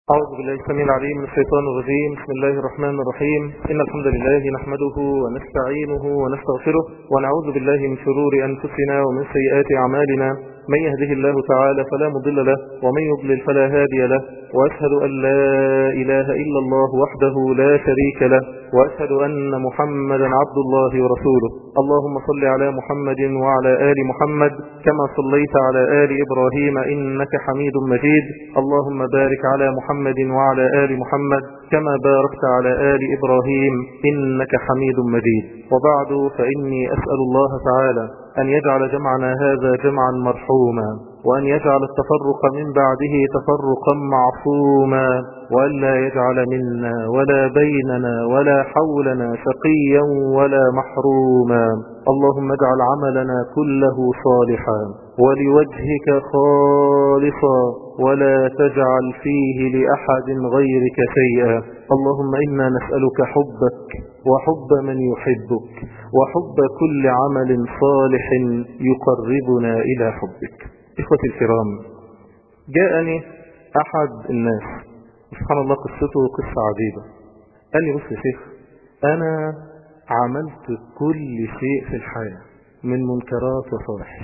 أعوذ بالله السميع العليم من الشيطان الرجيم. بسم الله الرحمن الرحيم. إن الحمد لله نحمده ونستعينه ونستغفره ونعوذ بالله من شرور أنفسنا ومن سيئات أعمالنا. من يهده الله تعالى فلا مضل له ومن يضلل فلا هادي له، وأشهد أن لا إله إلا الله وحده لا شريك له، وأشهد أن محمدا عبد الله ورسوله. اللهم صل على محمد وعلى آل محمد كما صليت على آل إبراهيم إنك حميد مجيد. اللهم بارك على محمد وعلى آل محمد كما باركت على آل إبراهيم إنك حميد مجيد. وبعد، فإني أسأل الله تعالى أن يجعل جمعنا هذا جمعا مرحوما، وأن يجعل التفرق من بعده تفرقا معصوما، وأن لا يجعل منا ولا بيننا ولا حولنا شقيا ولا محروما. اللهم اجعل عملنا كله صالحا ولوجهك خالصا، ولا تجعل فيه لأحد غيرك شيئا. اللهم إنا نسألك حبك وحب من يحبك وحب كل عمل صالح يقربنا إلى حبك. إخوتي الكرام، جاءني أحد الناس، سبحان الله قصته قصة عجيبة. قال لي: بص يا شيخ، أنا عملت كل شيء في الحياة من منكرات وفواحش،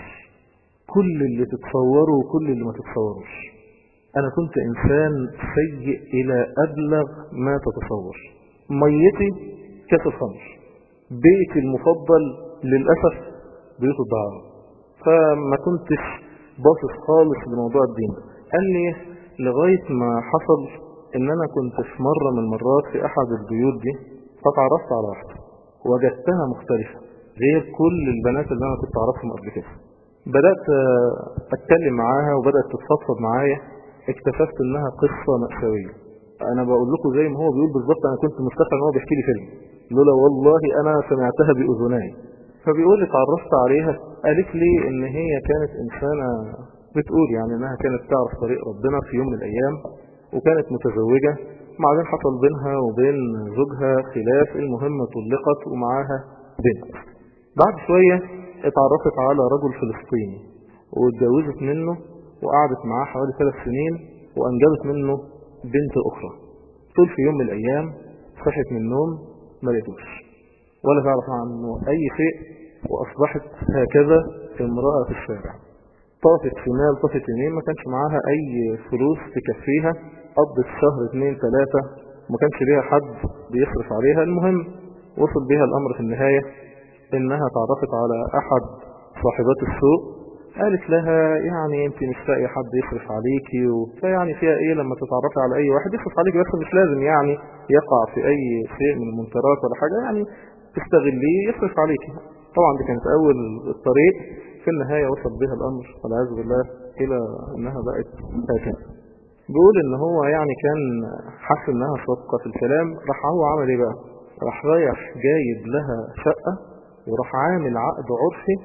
كل اللي تتصوره وكل اللي ما تتصوروش. أنا كنت إنسان سيء إلى أبلغ ما تتصور. ميتي كاس الخمر، بيتي المفضل للأسف بيوت الدعارة، فما كنتش باصص خالص لموضوع الدين. قال لي لغاية ما حصل ان انا كنت في مرة من المرات في احد البيوت دي، فتعرفت على واحدة وجدتها مختلفة غير كل البنات اللي انا كنت اعرفهم قبل كده. بدأت اتكلم معاها وبدأت تتفضفض معايا. اكتشفت انها قصة مأساوية. انا بقول لكم زي ما هو بيقول بالظبط، انا كنت مستغرب ان هو بيحكي لي فيلم، لولا والله انا سمعتها بأذناي. فبيقول لي اتعرفت عليها، قالت لي ان هي كانت انسانة، بتقول يعني انها كانت تعرف طريق ربنا في يوم من الايام، وكانت متزوجة. بعدين حصل بينها وبين زوجها خلاف، المهم طلقت ومعاها بنت. بعد شوية اتعرفت على رجل فلسطيني واتجوزت منه، وقعدت معاه حوالي 3 سنين وانجبت منه بنت اخرى. طول في يوم من الايام صحت من النوم ما لقيتوش ولا تعرف عنه اي شيء، واصبحت هكذا امرأة في الشارع. طافت شمال طافت يمين، ما كانش معاها اي فلوس تكفيها. قضت شهر 2 3 ما كانش ليها حد بيصرف عليها. المهم وصل بها الامر في النهاية انها تعرفت على احد صاحبات السوق. قالت لها يعني انت مش لاقي حد يصرف عليكي، فيعني فيها ايه لما تتعرفي على اي واحد يصرف عليكي، بس مش لازم يعني يقع في اي شيء من المنكرات ولا حاجة، يعني تستغليه يصرف عليكي. طبعا دي كانت اول الطريق. في النهاية وصل بها الامر والعياذ بالله الى انها بقت هكذا. بيقول ان هو يعني كان حس انها صادقة في الكلام. راح هو عمل ايه بقى؟ راح رايح جايب لها شقة، وراح عامل عقد عرفي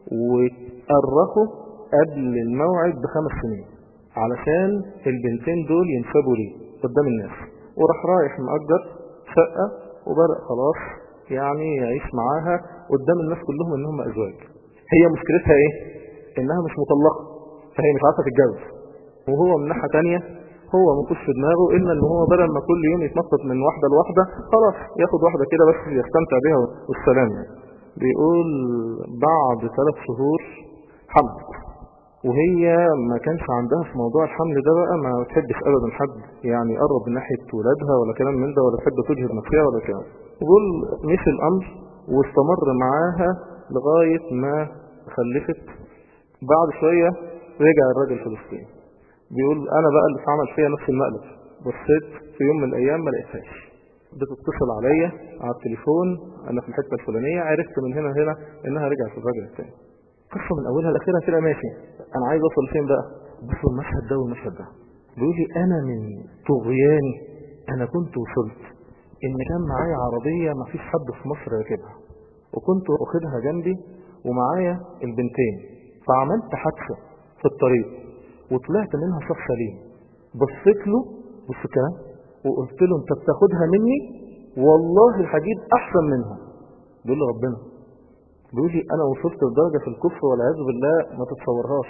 وأرخه قبل الموعد ب5 سنين علشان البنتين دول ينسبوا ليه قدام الناس. وراح رايح مأجر شقة وبدأ خلاص يعني يعيش معاها قدام الناس كلهم انهم ازواج. هي مشكلتها ايه؟ انها مش مطلقة، فهي مش عارفة تتجوز. وهو من ناحية تانية هو مكوش في دماغه الا ان هو بدل ما كل يوم يتنطط من واحدة لواحدة، خلاص ياخد واحدة كده بس يستمتع بها والسلام يعني. بيقول بعد 3 شهور حمل، وهي ما كانش عندها في موضوع الحمل ده بقى، ما تحبش ابدا حد يعني يقرب من ناحية ولادها ولا كلام من ده، ولا تحب تجهد نفسها ولا كلام. يقول مشي الامر واستمر معاها لغاية ما خلفت. بعد شوية رجع الراجل الفلسطيني. بيقول انا بقى اللي عمل فيها نفس المقلب. بصيت في يوم من الايام ما لقيتهاش، بتتصل عليا على التليفون، انا في الحته الفلانيه، عرفت من هنا انها رجعت الراجل الثاني. قصه من اولها لاخرها كده ماشي. انا عايز اوصل فين بقى؟ بص المشهد ده والمشهد ده. بيقول لي انا من طغياني انا كنت وصلت ان كان معايا عربيه ما فيش حد في مصر راكبها، وكنت واخدها جنبي ومعايا البنتين، فعملت حادثه في الطريق وطلعت منها شخص سليم. بصيت له بص كده وقلت له انت بتاخدها مني والله هجيب احسن منها. بيقول لي ربنا. بيقول لي انا وصلت لدرجه في الكفر والعياذ بالله ما تتصورهاش.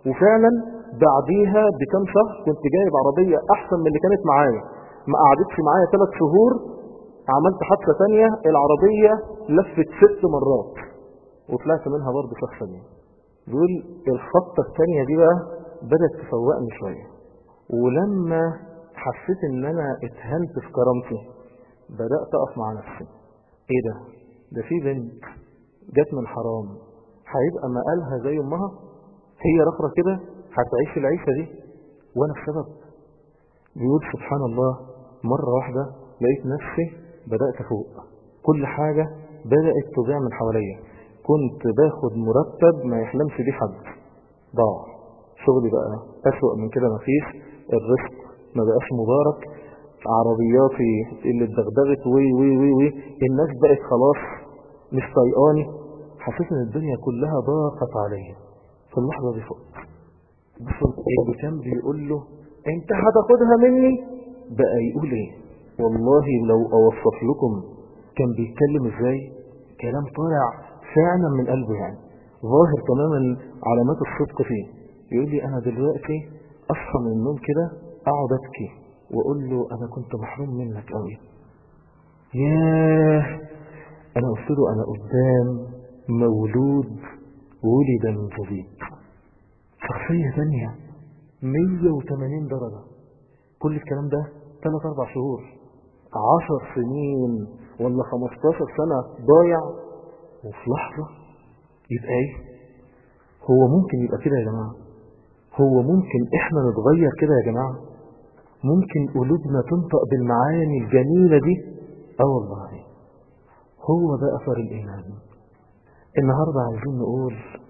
وفعلا بعديها بكم شهر كنت جايب عربية احسن من اللي كانت معايا، ما قعدتش معايا 3 شهور عملت حادثة تانية العربية لفت 6 مرات وطلعت منها برضه شخص ثاني. بيقول الخطة الثانية دي بقى بدأت تفوقني شوية، ولما حسيت ان انا اتهنت في كرامتي بدأت اقف مع نفسي. ايه ده في بنت جت من حرام هيبقى مقالها زي امها، هي رخرة كده هتعيش العيشة دي وانا السبب. بيقول سبحان الله مرة واحدة لقيت نفسي بدأت افوق، كل حاجة بدأت تضيع من حواليا، كنت باخد مرتب ما يحلمش بيه حد ضاع، شغلي بقى أسوأ من كده مفيش، الرزق ما بقاش مبارك، عربياتي اللي اتدغدغت وي وي وي وي، الناس بقت خلاص مش طايقاني، حسيت ان الدنيا كلها ضاقت عليا. في اللحظة دي فوق بص اللي كان بيقول له انت هتاخدها مني بقى يقول ايه. والله لو اوصف لكم كان بيتكلم ازاي، كلام طالع فعلا من قلبه، يعني ظاهر تماما علامات الصدق فيه. يقول لي انا دلوقتي اصحى من النوم كده اقعد ابكي واقول له انا كنت محروم منك قوي. ياه انا قلت له انا قدام مولود ولد من جديد، شخصية ثانية 180 درجة. كل الكلام ده 3-4 شهور، 10 سنين ولا 15 سنة ضايع، وفي لحظة يبقى ايه. هو ممكن يبقى كده يا جماعة؟ هو ممكن احنا نتغير كده يا جماعة؟ ممكن قلوبنا تنطق بالمعاني الجميلة دي؟ والله هو ده اثر الايمان. النهاردة عايزين نقول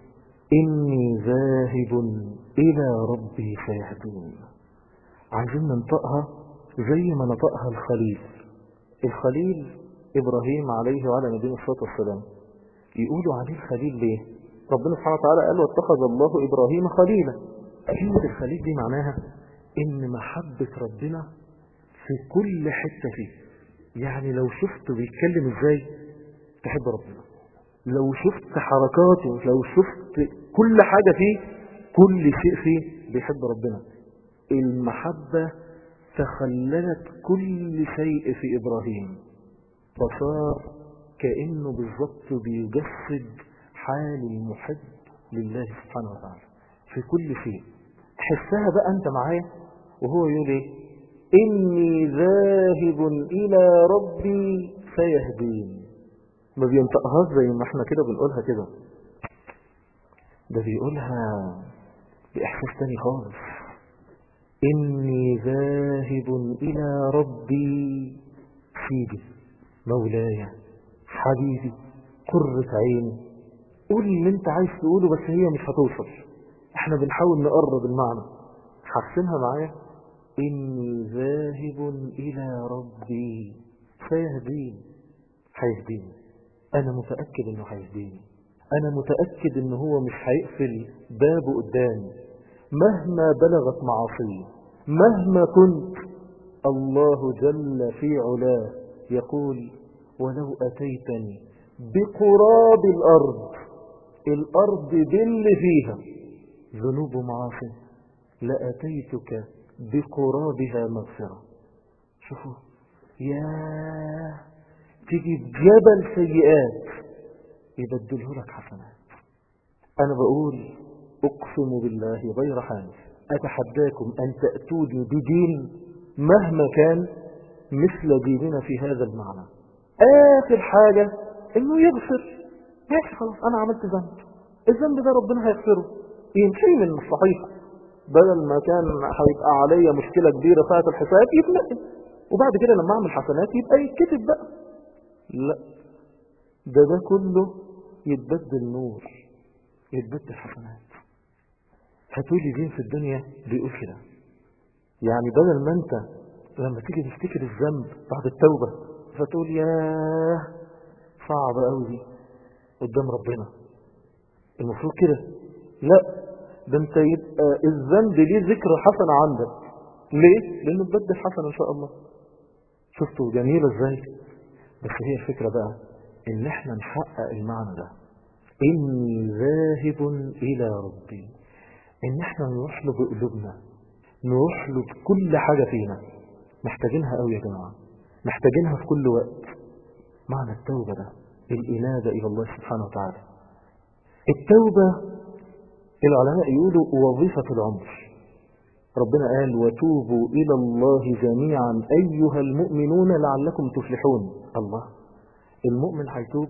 اني ذاهب الى ربي سيهدين، عايزين ننطقها زي ما نطقها الخليل ابراهيم عليه وعلى نبينا الصلاة والسلام. يقولوا عليه الخليل ليه؟ ربنا سبحانه وتعالى قال واتخذ الله ابراهيم خليلا. كلمة الخليل دي معناها ان محبة ربنا في كل حتة فيه، يعني لو شفت بيتكلم ازاي تحب ربنا، لو شفت حركاته، لو شفت كل حاجة فيه، كل شيء فيه بيحب ربنا. المحبة تخللت كل شيء في إبراهيم، فصار كأنه بالضبط بيجسد حال المحب لله سبحانه وتعالى في كل شيء. تحسها بقى أنت معايا وهو يقول ايه؟ إني ذاهب إلى ربي سيهدين. ما بينطقهاش زي ما احنا كده بنقولها كده، ده بيقولها بإحساس تاني خالص. إني ذاهب إلى ربي سيدي مولاي حبيبي قرة عيني. قول اللي انت عايز تقوله بس هي مش هتوصل، احنا بنحاول نقرب المعنى. حسنها معايا، إني ذاهب إلى ربي سيهدين. هيهديني، أنا متأكد إنه هيهديني، أنا متأكد إنه هو مش هيقفل بابه قدامي مهما بلغت معاصيه، مهما كنت. الله جل في علاه يقول ولو أتيتني بقراب الأرض باللي فيها ذنوب معاصي لأتيتك بقرابها مغفرة. شوفوا يا تيجي بجبل سيئات يبدله لك حسنات. أنا بقول أقسم بالله غير حانف أتحداكم أن تأتوني بدين مهما كان مثل ديننا في هذا المعنى. آخر حاجة إنه يغفر. ماشي خلاص أنا عملت الذنب ده ربنا هيغفره، يمشي من الصحيفة، بدل ما كان هيبقى عليا مشكلة كبيرة ساعة الحساب يتنقل، وبعد كده لما أعمل حسنات يبقى يتكتب بقى. لا، ده كله يتبدل نور، يتبدل حسنات. هتقولي دين في الدنيا بيقول كده، يعني بدل ما انت لما تيجي تفتكر الذنب بعد التوبة فتقول ياه صعب قوي دي قدام ربنا، المفروض كده. لا، ده انت يبقى الذنب ليه ذكر حسنة عندك. ليه؟ لانه تبدل حسنة ان شاء الله. شفتوا جميلة ازاي؟ بس هي الفكرة بقى ان احنا نحقق المعنى ده، اني ذاهب الى ربي. ان احنا نروح له بقلوبنا، نروح له بكل حاجة فينا. محتاجينها قوي يا جماعة، محتاجينها في كل وقت. معنى التوبة ده الإنابة إلى الله سبحانه وتعالى. التوبة العلماء يقولوا وظيفة العمر. ربنا قال وتوبوا إلى الله جميعا أيها المؤمنون لعلكم تفلحون. الله، المؤمن هيتوب؟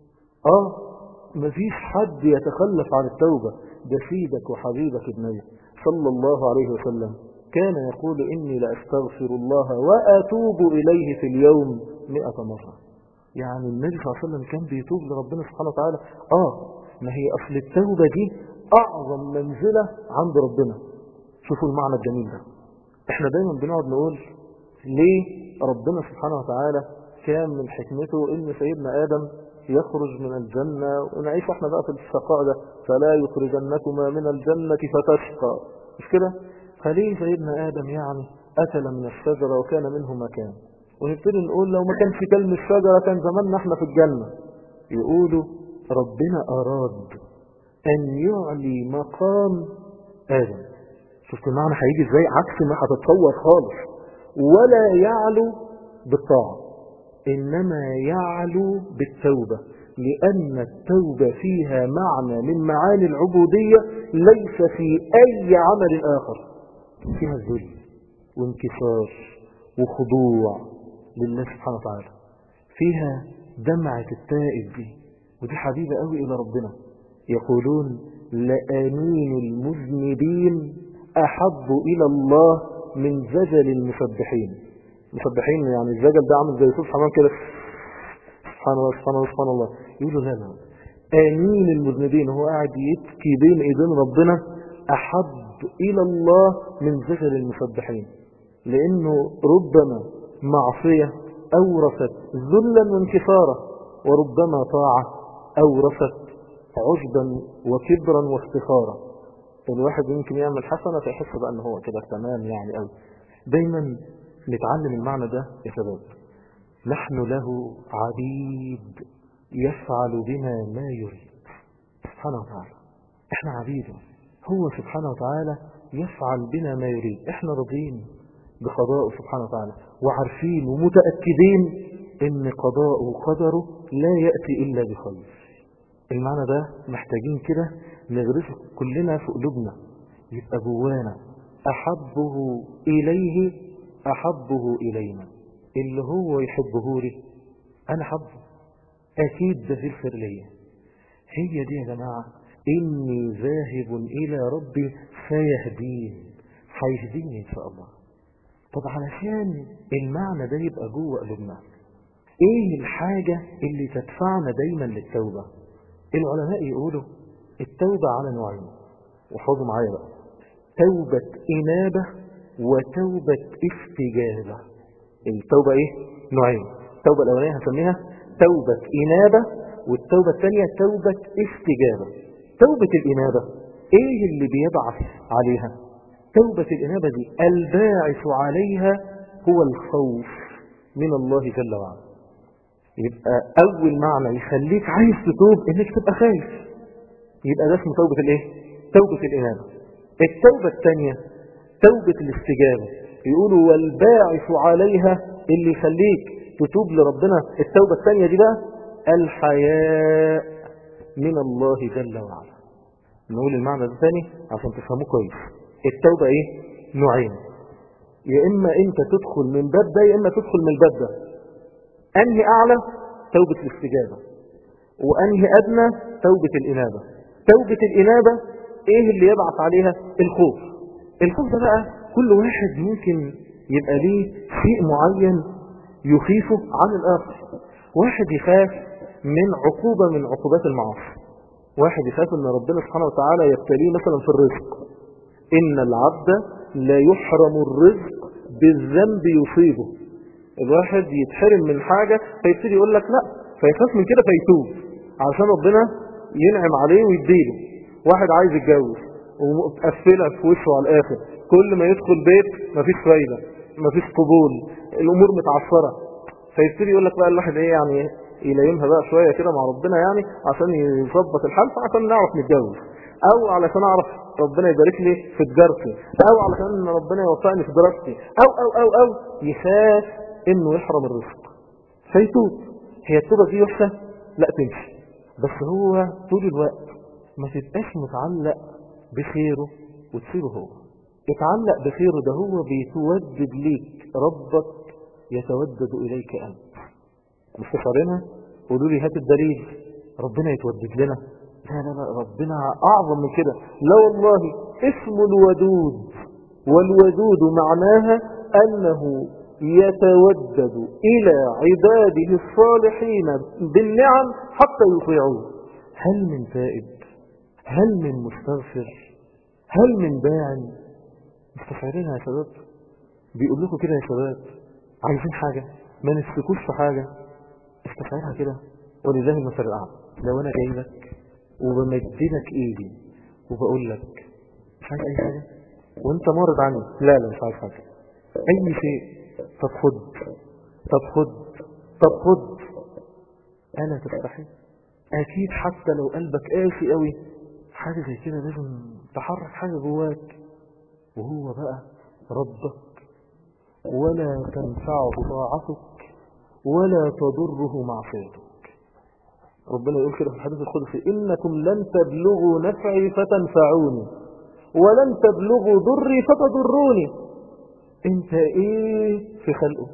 مفيش حد يتخلف عن التوبة. ده سيدك وحبيبك النبي صلى الله عليه وسلم كان يقول إني لأستغفر الله وأتوب إليه في اليوم 100 مرة. يعني النبي صلى الله عليه وسلم كان بيتوب لربنا سبحانه وتعالى. ما هي أصل التوبة دي أعظم منزلة عند ربنا. شوفوا المعنى الجميل ده. احنا دايما بنقعد نقول ليه ربنا سبحانه وتعالى كان من حكمته ان سيدنا آدم يخرج من الجنة، ونعيش احنا بقى في الشقاء ده، فلا يخرجنكما من الجنة فتشقى، مش كده؟ فليه سيدنا آدم يعني أكل من الشجرة وكان منه مكان؟ ونبتدي نقول لو ما كانش كل من الشجرة كان زماننا احنا في الجنة. يقولوا ربنا أراد أن يعلي مقام آدم. شفت المعنى هيجي ازاي؟ عكس ما هتتصور خالص. ولا يعلو بالطاعة، إنما يعلو بالتوبة، لأن التوبة فيها معنى من معاني العبودية ليس في أي عمل آخر. فيها ذل وانكسار وخضوع لله سبحانه وتعالى. فيها دمعة التائب دي، ودي حبيبة قوي إلى ربنا. يقولون لأنين المذنبين أحب إلى الله من زجل المسبحين. مسبحين يعني الزجل ده عامل زي صوت حمام كده، سبحان الله سبحان الله سبحان الله. يقولوا لا، آنين المذنبين، هو قاعد يبكي بين ايدين ربنا، أحب إلى الله من زجل المسبحين. لأنه ربما معصية أورثت ذلا وانكسارا، وربما طاعة أورثت عجبا وكبرا وافتخارا. الواحد يمكن يعمل حسنة فيحس بقى ان هو كده تمام يعني قوي. دايما نتعلم المعنى ده يا شباب. نحن له عبيد يفعل بنا ما يريد سبحانه وتعالى. احنا عبيده، هو سبحانه وتعالى يفعل بنا ما يريد. احنا راضين بقضاءه سبحانه وتعالى، وعارفين ومتأكدين ان قضاءه وقدره لا يأتي إلا بخير. المعنى ده محتاجين كده نغرسه كلنا في قلوبنا، يبقى جوانا أحبه إليه أحبه إلينا. اللي هو يحبه لي أنا حبه، أكيد ده في الخير ليا. هي دي يا جماعة، إني ذاهب إلى ربي سيهدين، هيهديني إن شاء الله. طب علشان المعنى ده يبقى جوه قلوبنا، إيه الحاجة اللي تدفعنا دايما للتوبة؟ العلماء يقولوا التوبة على نوعين، وحفظوا معايا بقى: توبة إنابة وتوبة استجابة. التوبة إيه؟ نوعين. التوبة الأولانية هنسميها توبة إنابة، والتوبة الثانية توبة استجابة. توبة الإنابة إيه اللي بيبعث عليها؟ توبة الإنابة دي الباعث عليها هو الخوف من الله جل وعلا. يبقى أول معنى يخليك عايز تتوب إنك تبقى خايف، يبقى ده اسمه توبة الإيه؟ توبة الإنابة. التوبة الثانية توبة الاستجابة. يقولوا والباعث عليها اللي يخليك تتوب لربنا التوبة الثانية دي بقى الحياء من الله جل وعلا. نقول المعنى ده ثاني عشان تفهموه كويس. التوبة ايه؟ نوعين، يا اما انت تدخل من باب ده يا اما تدخل من الباب ده. انهي اعلى؟ توبة الاستجابة. وانهي ادنى؟ توبة الانابة. توبة الانابة ايه اللي يبعث عليها؟ الخوف. الخوف ده بقى كل واحد ممكن يبقى ليه شيء معين يخيفه عن الاخر. واحد يخاف من عقوبة من عقوبات المعاصي، واحد يخاف ان ربنا سبحانه وتعالى يبتليه مثلا في الرزق. ان العبد لا يحرم الرزق بالذنب يصيبه. الواحد يتحرم من حاجة فيبتدي يقول لك لا، فيخاف من كده فيتوب عشان ربنا ينعم عليه ويديله. واحد عايز يتجوز ومقفلة في وشه على الاخر، كل ما يدخل بيت مفيش فايدة، مفيش قبول، الامور متعثرة، فيبتدي يقول لك بقى الواحد ايه يعني يلايمها بقى شوية كده مع ربنا يعني عشان يظبط الحال، عشان نعرف نتجوز، او علشان اعرف ربنا يبارك لي في تجارتي، او علشان ربنا يوفقني في دراستي، او يخاف انه يحرم الرزق فيتوب. هي التوبة دي وحشة؟ لا تمشي، بس هو طول الوقت ما تبقاش متعلق بخيره وتسيبه هو، اتعلق بخيره، ده هو بيتودد ليك، ربك يتودد إليك أنت. مستشعرينها؟ قولوا لي هات الدليل ربنا يتودد لنا. لا ربنا أعظم من كده. لا والله، اسم الودود، والودود معناها أنه يتودد إلى عباده الصالحين بالنعم حتى يطيعوه. هل من تائب؟ هل من مستغفر؟ هل من باع؟ مستشعرينها يا شباب؟ بيقول لكم كده يا شباب، عايزين حاجة ما نفسكوش في حاجة، استشعرها كده. ولله المثل الأعلى. لو أنا جاي لك وبمدلك إيدي وبقول لك مش عايز أي حاجة وأنت معرض عني، لا مش عايز حاجة، أي شيء، طب خد، أنا تستحي؟ أكيد حتى لو قلبك قاسي قوي، حاجة زي كده لازم تحرك حاجة جواك، وهو بقى ربك، ولا تنفعه طاعتك ولا تضره معصيتك. ربنا يقول كده في الحديث القدسي: إنكم لن تبلغوا نفعي فتنفعوني ولن تبلغوا ضري فتضروني. انت ايه في خلقه؟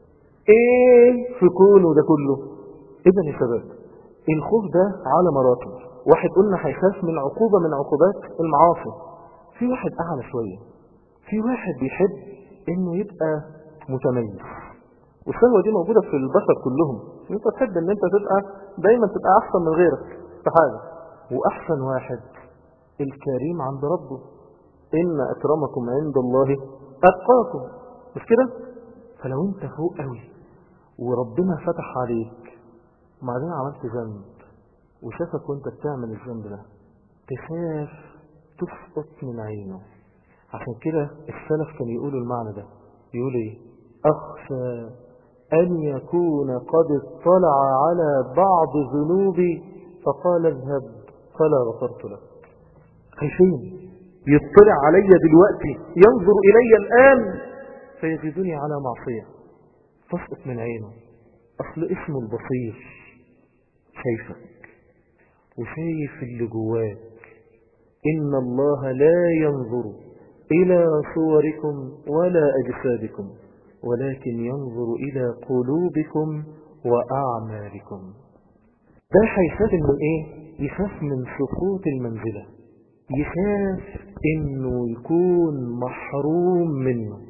ايه في كونه ده كله؟ اذا يا شباب، الخوف ده على مراتب. واحد قلنا هيخاف من عقوبة من عقوبات المعاصي، في واحد اعلى شوية، في واحد بيحب انه يبقى متميز، والشهوة دي موجودة في البشر كلهم. انت تحب ان انت دايما تبقى احسن من غيرك في حاجة. واحسن واحد الكريم عند ربه: ان اكرمكم عند الله اتقاكم. مش كده؟ فلو انت فوق قوي وربنا فتح عليك وبعدين عملت ذنب وشافك وانت بتعمل الذنب ده، تخاف تسقط من عينه. عشان كده السلف كانوا يقولوا المعنى ده، يقول ايه؟ اخشى ان يكون قد اطلع على بعض ذنوبي فقال اذهب فلا غفرت لك. خايفين يطلع علي دلوقتي، ينظر الي الان فيجدني على معصية، تسقط من عينه. اصل اسمه البصير، شايفك وشايف اللي جواك. ان الله لا ينظر الى صوركم ولا اجسادكم ولكن ينظر الى قلوبكم واعمالكم. ده هيخاف من ايه؟ يخاف من سقوط المنزلة، يخاف انه يكون محروم منه.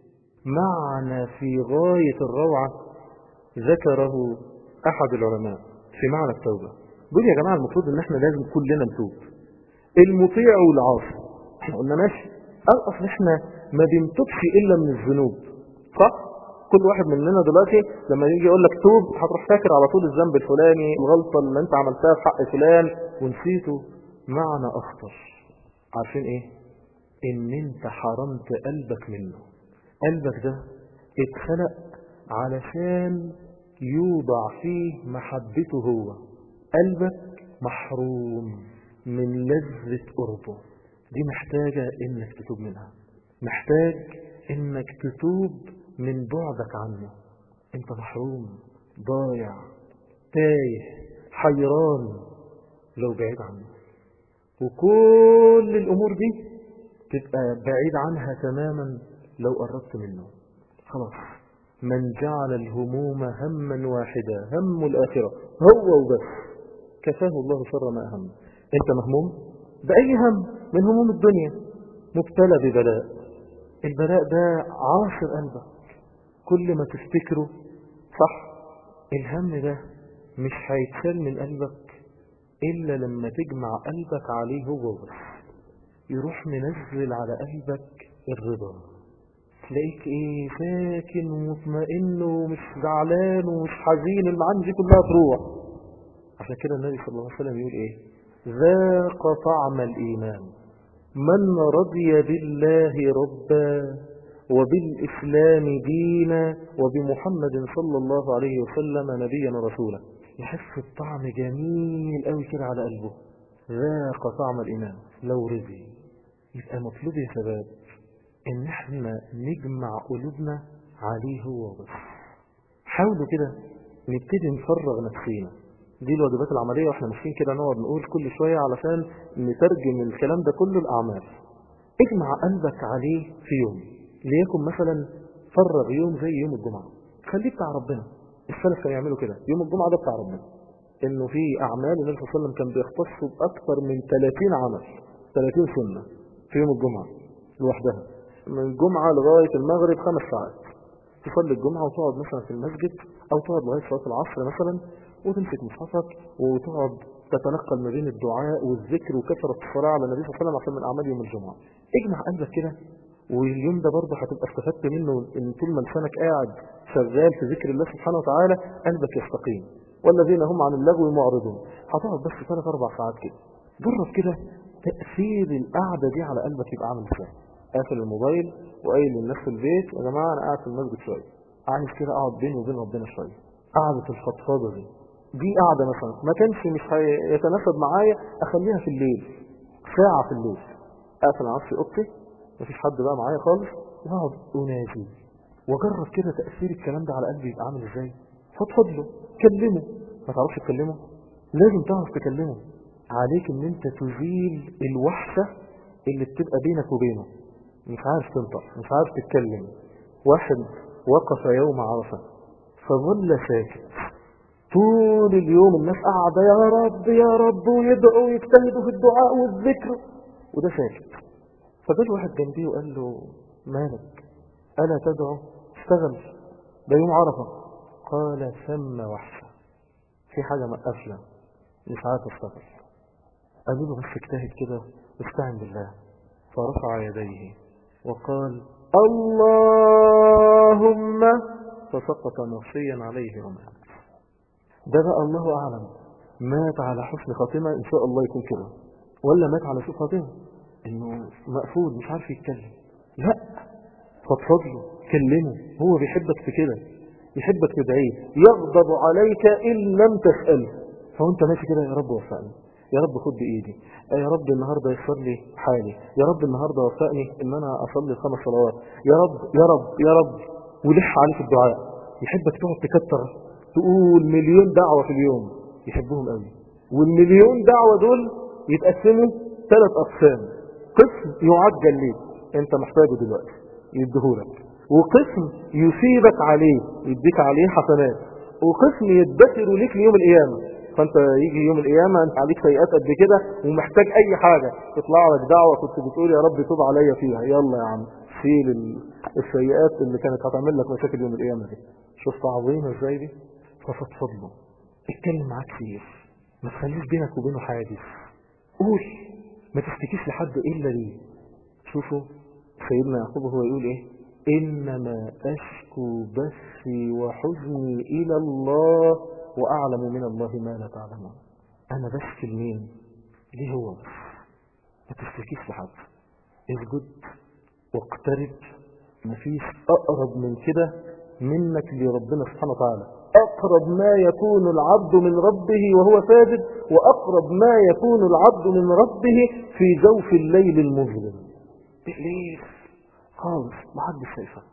معنى في غاية الروعة ذكره احد العلماء في معنى التوبة. بيقول يا جماعة المفروض ان احنا لازم كلنا نتوب، المطيع والعاصي. احنا قلنا ماشي، اصل احنا ما بنتوبش الا من الذنوب، صح؟ كل واحد مننا دلوقتي لما يجي يقول لك توب هتروح فاكر على طول الذنب الفلاني، الغلطة اللي انت عملتها في حق فلان ونسيته. معنى اخطر، عارفين ايه؟ ان انت حرمت قلبك منه. قلبك ده اتخلق علشان يوضع فيه محبته هو. قلبك محروم من لذة قربه، دي محتاجة انك تتوب منها، محتاج انك تتوب من بعدك عنه. انت محروم، ضايع، تايه، حيران لو بعيد عنه، وكل الامور دي تبقى بعيد عنها تماما لو قربت منه. خلاص، من جعل الهموم هما واحدا، هم الآخرة هو وبس، كفاه الله شر ما أهم. انت مهموم بأي هم من هموم الدنيا، مبتلى ببلاء، البلاء ده عاصر قلبك، كل ما تفتكره صح، الهم ده مش هيتشال من قلبك إلا لما تجمع قلبك عليه هو وبس. يروح منزل على قلبك الرضا، تلاقيك ايه، ساكن ومطمئن ومش زعلان ومش حزين، المعاني دي كلها تروح. عشان كده النبي صلى الله عليه وسلم يقول ايه؟ ذاق طعم الإيمان من رضي بالله ربا وبالإسلام دينا وبمحمد صلى الله عليه وسلم نبيا ورسولا. يحس بطعم جميل قوي كده على قلبه، ذاق طعم الإيمان لو رضي. يبقى مطلوب يا شباب ان احنا نجمع قلوبنا عليه هو بس. حاولوا كده نبتدي نفرغ نفسينا. دي الواجبات العملية، واحنا ماشيين كده نقعد نقول كل شوية علشان نترجم الكلام ده كله الأعمال. اجمع قلبك عليه في يوم، ليكن مثلا فرغ يوم زي يوم الجمعة، خليه بتاع ربنا. السلف كانوا يعملوا كده، يوم الجمعة ده بتاع ربنا، انه في اعمال النبي صلى الله عليه وسلم كان بيختص باكثر من 30 عمل، 30 سنة في يوم الجمعة لوحدها، من الجمعة لغاية المغرب 5 ساعات. تصلي الجمعة وتقعد مثلا في المسجد او تقعد لغاية صلاة العصر مثلا، وتمسك مصحفك وتقعد تتنقل ما بين الدعاء والذكر وكثرة الصلاة على النبي صلى الله عليه وسلم عشان من اعمال يوم الجمعة. اجمع قلبك كده، واليوم ده برضه هتبقى استفدت منه ان طول ما لسانك قاعد شغال في ذكر الله سبحانه وتعالى قلبك يستقيم. والذين هم عن اللغو معرضون. هتقعد بس 3-4 ساعات كده، جرب كده تأثير القعدة دي على قلبك يبقى عامل ازاي. قافل الموبايل وقايل للناس في البيت يا جماعة انا قاعد في المسجد شوية، عايز كده اقعد بيني وبين ربنا شوية. قعدة الفضفاضة دي قعدة مثلا ما كانش مش هيتناسب معايا اخليها في الليل، ساعة في الليل، اقفل على نفسي اوضتي مفيش حد بقى معايا خالص، واقعد اناجي واجرب كده تأثير الكلام ده على قلبي يبقى عامل ازاي. فضفض له، كلمه. ما تعرفش تكلمه؟ لازم تعرف تكلمه. عليك ان انت تزيل الوحشة اللي بتبقى بينك وبينه، مش عارف تنطق، مش عارف تتكلم. واحد وقف يوم عرفة فظل ساكت طول اليوم، الناس قاعدة يا رب يا رب ويدعوا ويجتهدوا في الدعاء والذكر وده ساكت. فجاء واحد جنبيه وقال له مالك ألا تدعو؟ اشتغل، ده يوم عرفة. قال ثم وحشة، في حاجة مقفلة مش عارف اشتغل. قالوا له بس اجتهد كده واستعن بالله. فرفع يديه وقال اللهم، فسقط مغشيا عليه ومات. ده بقى الله أعلم مات على حسن خاتمة إن شاء الله يكون كده، ولا مات على سوء خاتمة إنه مقفول مش عارف يتكلم. لا، فضفض له، كلمه، هو بيحبك في كده، يحبك تدعيه. يغضب عليك إن لم تسأله. فوانت ماشي كده يا رب وفقني، يا رب خد بإيدي، يا رب النهاردة يسر لي حالي، يا رب النهاردة وفقني إن أنا أصلي 5 صلوات، يا رب يا رب يا رب. ولح عليك الدعاء. يحبك تقعد تكتر تقول 1,000,000 دعوة في اليوم، يحبهم قوي. وال1,000,000 دعوة دول يتقسموا 3 أقسام. قسم يعجل ليك انت محتاجه دلوقتي يديهولك، وقسم يثيبك عليه يديك عليه حسنات، وقسم يدخر ليك ليوم القيامة. فانت يجي يوم القيامة انت عليك سيئات قد كده ومحتاج اي حاجة، تطلع لك دعوة كنت بتقول يا رب توب عليا فيها، يلا يا عم شيل السيئات اللي كانت هتعمل لك مشاكل يوم القيامة دي. شفت عظيمة ازاي دي؟ ففضفض له، اتكلم معاه كتير، ما تخليش بينك وبينه حاجز. قول، ما تشتكيش لحد الا ليه. شوفوا سيدنا يعقوب هو يقول ايه؟ انما اشكو بثي وحزني الى الله واعلم من الله ما لا تعلمون. انا بشكي لمين؟ ليه هو بس. ما تشتكيش لحد، اسجد واقترب. مفيش اقرب من كده منك لربنا سبحانه وتعالى. اقرب ما يكون العبد من ربه وهو ساجد، واقرب ما يكون العبد من ربه في جوف الليل المظلم. بالليل خالص محدش شايفك،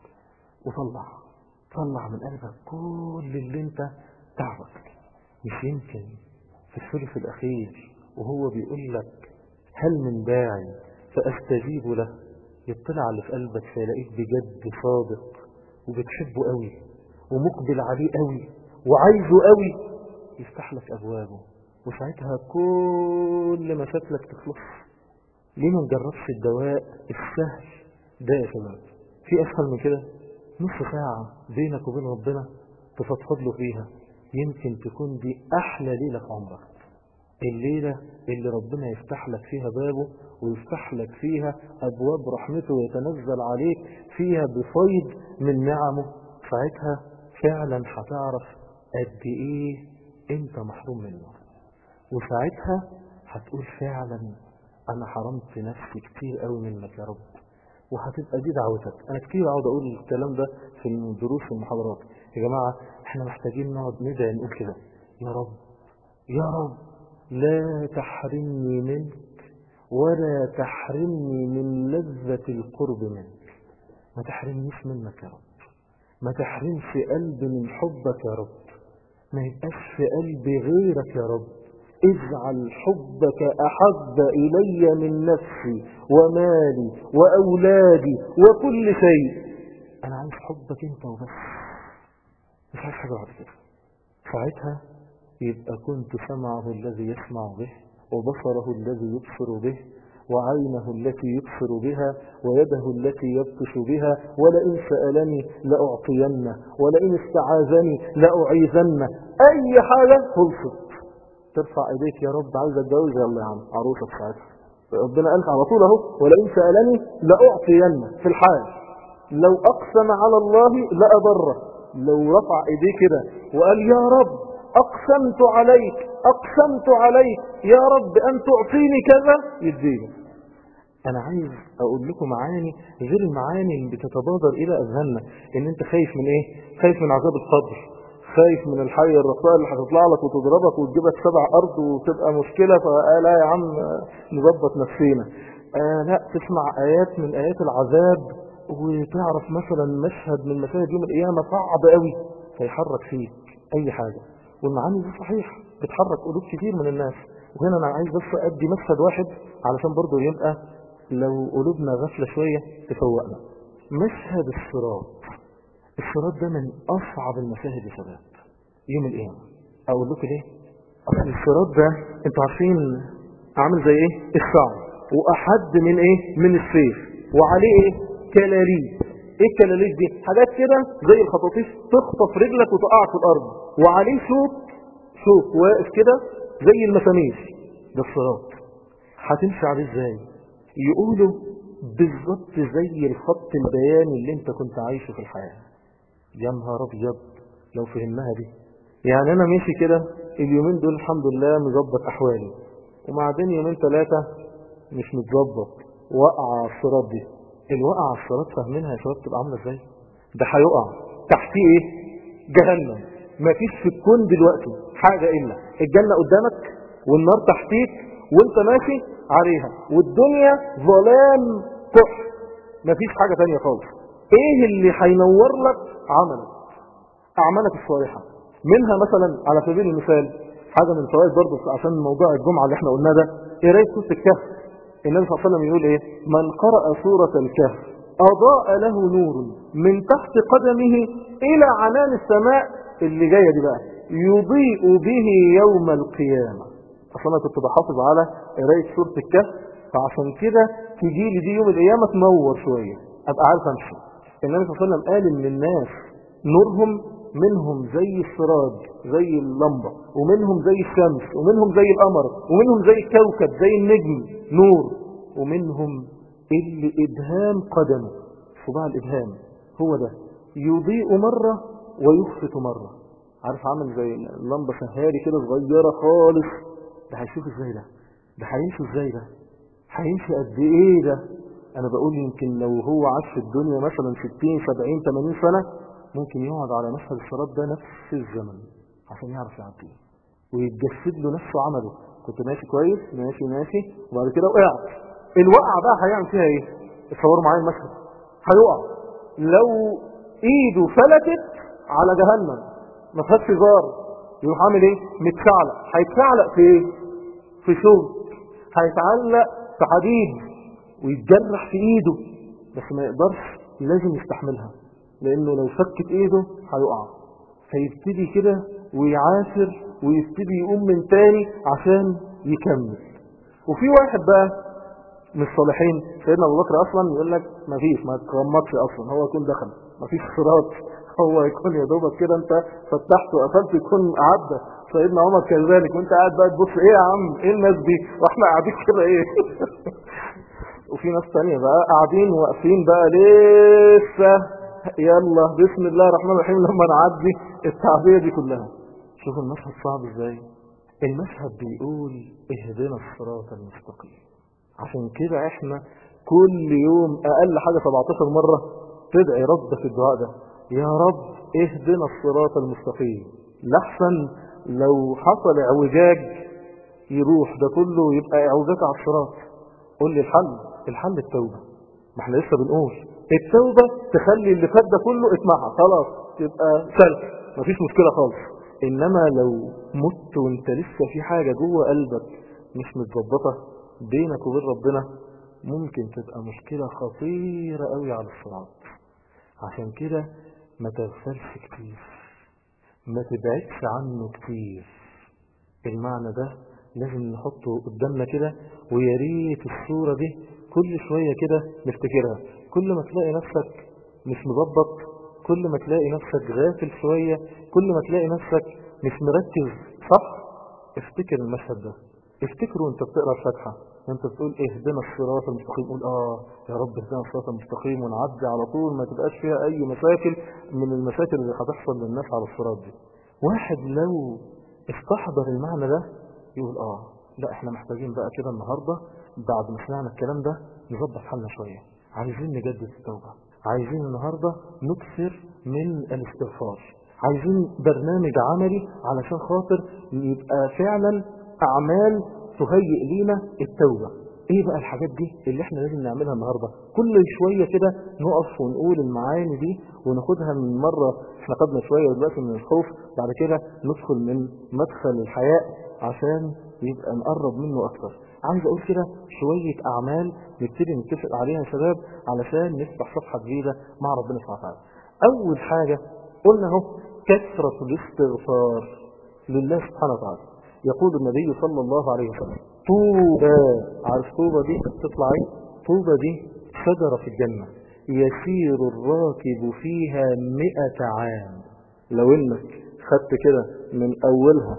وطلع من قلبك كل اللي انت تعبك. مش يمكن في الثلث الاخير وهو بيقول لك هل من داعي فاستجيب له، يطلع على اللي في قلبك فيلاقيك بجد صادق وبتحبه قوي ومقبل عليه قوي وعايزه قوي، يفتح لك ابوابه وساعتها كل مشاكلك تخلص. ليه ما نجربش الدواء السهل ده يا شباب؟ في اسهل من كده؟ نص ساعة بينك وبين ربنا تفضفض له فيها، يمكن تكون دي احلى ليلة في عمرك. الليلة اللي ربنا يفتح لك فيها بابه ويفتح لك فيها ابواب رحمته ويتنزل عليك فيها بفيض من نعمه. ساعتها فعلا هتعرف قد ايه انت محروم منه، وساعتها هتقول فعلا انا حرمت نفسي كتير قوي منك يا رب. وهتبقى دي دعوتك. انا كتير اقعد اقول الكلام ده في الدروس والمحاضرات. يا جماعة احنا محتاجين نقعد ندعي نقول كده يا رب يا رب لا تحرمني منك ولا تحرمني من لذة القرب منك. ما تحرمنيش منك يا رب، ما تحرمش قلبي من حبك يا رب، ما يبقاش في قلبي غيرك يا رب. اجعل حبك أحب إلي من نفسي ومالي وأولادي وكل شيء. أنا عايز حبك أنت وبس، مش عايز حاجة بعد كده. ساعتها يبقى كنت سمعه الذي يسمع به، وبصره الذي يبصر به، وعينه التي يبصر بها، ويده التي يبطش بها. ولئن سألني لأعطينه، ولئن استعاذني لأعيذنه. أي حاجة خلصت. ترفع ايديك يا رب عايز اتجوز، يلا يا عم عروسك ساعتها. ربنا قال على طول اهو ولئن سألني لأعطينه في الحال. لو أقسم على الله لأبره. لو رفع ايديه كده وقال يا رب أقسمت عليك أقسمت عليك يا رب أن تعطيني كذا، يديني. أنا عايز أقول لكم معاني غير المعاني اللي بتتبادر إلى أذهاننا. إن أنت خايف من إيه؟ خايف من عذاب القبر، خايف من الحية الرقاء اللي هتطلع لك وتضربك وتجيبك 7 أرض وتبقى مشكلة. فلا يا عم نظبط نفسينا. لا، تسمع آيات من آيات العذاب وتعرف مثلا مشهد من مشاهد يوم القيامة صعب قوي فيحرك فيك أي حاجة. والمعاني دي صحيح بتحرك قلوب كتير من الناس. وهنا أنا عايز بس أدي مشهد واحد علشان برضو يبقى لو قلوبنا غفلة شوية تفوقنا. مشهد الصراط. الصراط ده من أصعب المشاهد يا شباب يوم القيامة. أقول لكم ليه؟ أصل الصراط ده انتوا عارفين عامل زي إيه؟ الصعب، وأحد من إيه؟ من السيف، وعليه إيه؟ كلاليب. إيه الكلاليب دي؟ حاجات كده زي الخطاطيف تخطف رجلك وتقعك في الأرض، وعليه شوط واقف كده زي المسامير. ده الصراط. هتمشي عليه إزاي؟ يقولوا بالظبط زي الخط البياني اللي انت كنت عايشه في الحياة. يا نهار ابيض لو فهمناها دي. يعني انا ماشي كده اليومين دول الحمد لله مظبط احوالي، وبعدين يومين 3 مش متظبط، وقع على الصراط دي. الوقع على الصراط فاهمينها يا شباب تبقى عامله ازاي؟ ده هيقع تحتيه ايه؟ جهنم. مفيش في الكون دلوقتي حاجه الا الجنه قدامك والنار تحتيك وانت ماشي عليها، والدنيا ظلام كحل، مفيش حاجه ثانيه خالص. ايه اللي هينور لك؟ عملك، اعمالك الصالحه. منها مثلا على سبيل المثال حاجه من الفوائد برضه عشان موضوع الجمعه اللي احنا قلناه ده، قرايه سوره الكهف. النبي صلى الله عليه وسلم يقول ايه؟ من قرأ سوره الكهف اضاء له نور من تحت قدمه الى عنان السماء. اللي جايه دي بقى يضيء به يوم القيامه. اصلا انا كنت بحافظ على قرايه سوره الكهف، فعشان كده تجي لي دي يوم القيامه تنور شويه ابقى عارف امشي. النبي صلى الله عليه وسلم قال ان الناس نورهم منهم زي السراج زي اللمبه، ومنهم زي الشمس، ومنهم زي القمر، ومنهم زي الكوكب زي النجم نور، ومنهم اللي ابهام قدمه، صباع الابهام هو ده يضيء مره ويخفت مره. عارف عامل زي اللمبه سهاري كده صغيره خالص. ده هيشوف ازاي ده هيمشي ازاي ده هيمشي قد ايه ده. انا بقول يمكن لو هو عاش في الدنيا مثلا 60 70 80 سنة ممكن يقعد على مشهد الصراط ده نفس الزمن عشان يعرف يعديه ويتجسد له نفسه عمله. كنت ماشي كويس ماشي وبعد كده وقعت. الوقعة بقى هيعمل فيها ايه؟ اتصوروا معايا المشهد. هيقع لو ايده فلتت على جهنم ما فيهاش هزار، يروح عامل ايه؟ متشعلق. هيتشعلق في ايه؟ في شوط. هيتعلق في حديد ويتجرح في ايده، بس ما يقدرش، لازم يستحملها لانه لو فكت ايده هيقع. فيبتدي كده ويعافر ويبتدي يقوم من تاني عشان يكمل. وفي واحد بقى من الصالحين سيدنا ابو بكر اصلا يقول لك ما تغمضش اصلا، هو يكون دخل مفيش صراط، هو يكون يا دوبك كده انت فتحت وقفلت يكون عدى. سيدنا عمر كذلك، وانت قاعد بقى تبص ايه يا عم ايه الناس دي واحنا قاعدين كده ايه وفي ناس تانية بقى قاعدين واقفين بقى لسه يلا بسم الله الرحمن الرحيم لما نعدي التعبية دي كلها. شوف المشهد صعب ازاي. المشهد بيقول اهدنا الصراط المستقيم. عشان كده احنا كل يوم اقل حاجة 17 مرة تدعي رب في الدعاء ده، يا رب اهدنا الصراط المستقيم. لحسن لو حصل اعوجاج يروح ده كله ويبقى اعوجاج على الصراط. قول لي الحل التوبة. ما احنا لسه بنقول التوبة تخلي اللي فات ده كله اتمحى خلاص، تبقى سلك مفيش مشكلة خالص. انما لو مت وانت لسه في حاجة جوه قلبك مش متظبطة بينك وبين ربنا، ممكن تبقى مشكلة خطيرة قوي على الصراط. عشان كده ما تغفلش كتير، ما تبعدش عنه كتير. المعنى ده لازم نحطه قدامنا كده، ويا ريت الصورة دي كل شوية كده نفتكرها. كل ما تلاقي نفسك مش مضبط، كل ما تلاقي نفسك غافل شوية، كل ما تلاقي نفسك مش مركز صح، افتكر المشهد ده. افتكره وانت بتقرأ الفاتحة وانت بتقول اهدنا الصراط المستقيم، قول يا رب اهدنا الصراط المستقيم، ونعدي على طول ما تبقاش فيها اي مشاكل من المشاكل اللي هتحصل للناس على الصراط دي. واحد لو استحضر المعنى ده يقول لا احنا محتاجين بقى كده النهاردة بعد ما سمعنا الكلام ده نظبط حالنا شوية، عايزين نجدد التوبة، عايزين النهاردة نكثر من الاستغفار، عايزين برنامج عملي علشان خاطر يبقى فعلا اعمال تهيئ لينا التوبة. ايه بقى الحاجات دي اللي احنا لازم نعملها النهاردة؟ كل شوية كده نقف ونقول المعاني دي وناخدها من مرة احنا خدنا شوية دلوقتي من الخوف، بعد كده ندخل من مدخل الحياء عشان يبقى نقرب منه اكتر. عايز اقول كده شوية اعمال نبتدي نتفق عليها يا شباب علشان نفتح صفحة جديدة مع ربنا سبحانه وتعالى. اول حاجة قلنا اهو كثرة الاستغفار لله سبحانه وتعالى. يقول النبي صلى الله عليه وسلم طوبى، عارف طوبى دي تطلع ايه؟ طوبى دي شجرة في الجنة يسير الراكب فيها 100 عام. لو انك خدت كده من اولها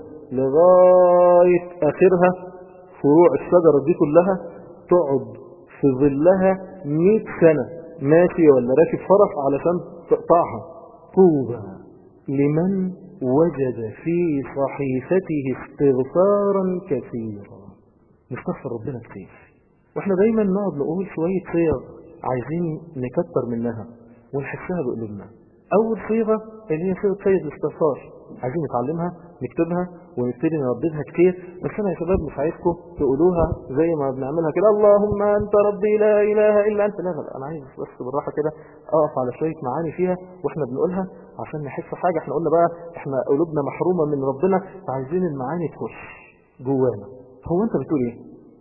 لغاية اخرها فروع الشجرة دي كلها تقعد في ظلها 100 سنة ماشي ولا راكب فرس علشان تقطعها. طوبى لمن وجد في صحيفته استغفارا كثيرا. نستغفر ربنا كثير، واحنا دايما نقعد نقول شوية صيغ عايزين نكتر منها ونحسها بقلوبنا. اول صيغة اللي هي صيغة سيد الاستغفار، عايزين نتعلمها نكتبها ونبتدي نرددها كتير. بس انا يا شباب مش عايزكم تقولوها زي ما بنعملها كده اللهم انت ربي لا اله الا انت. لا انا عايز بس بالراحه كده اقف على شويه معاني فيها واحنا بنقولها عشان نحس حاجه. احنا قلنا بقى احنا قلوبنا محرومه من ربنا، فعايزين المعاني تخش جوانا. هو انت بتقول ايه؟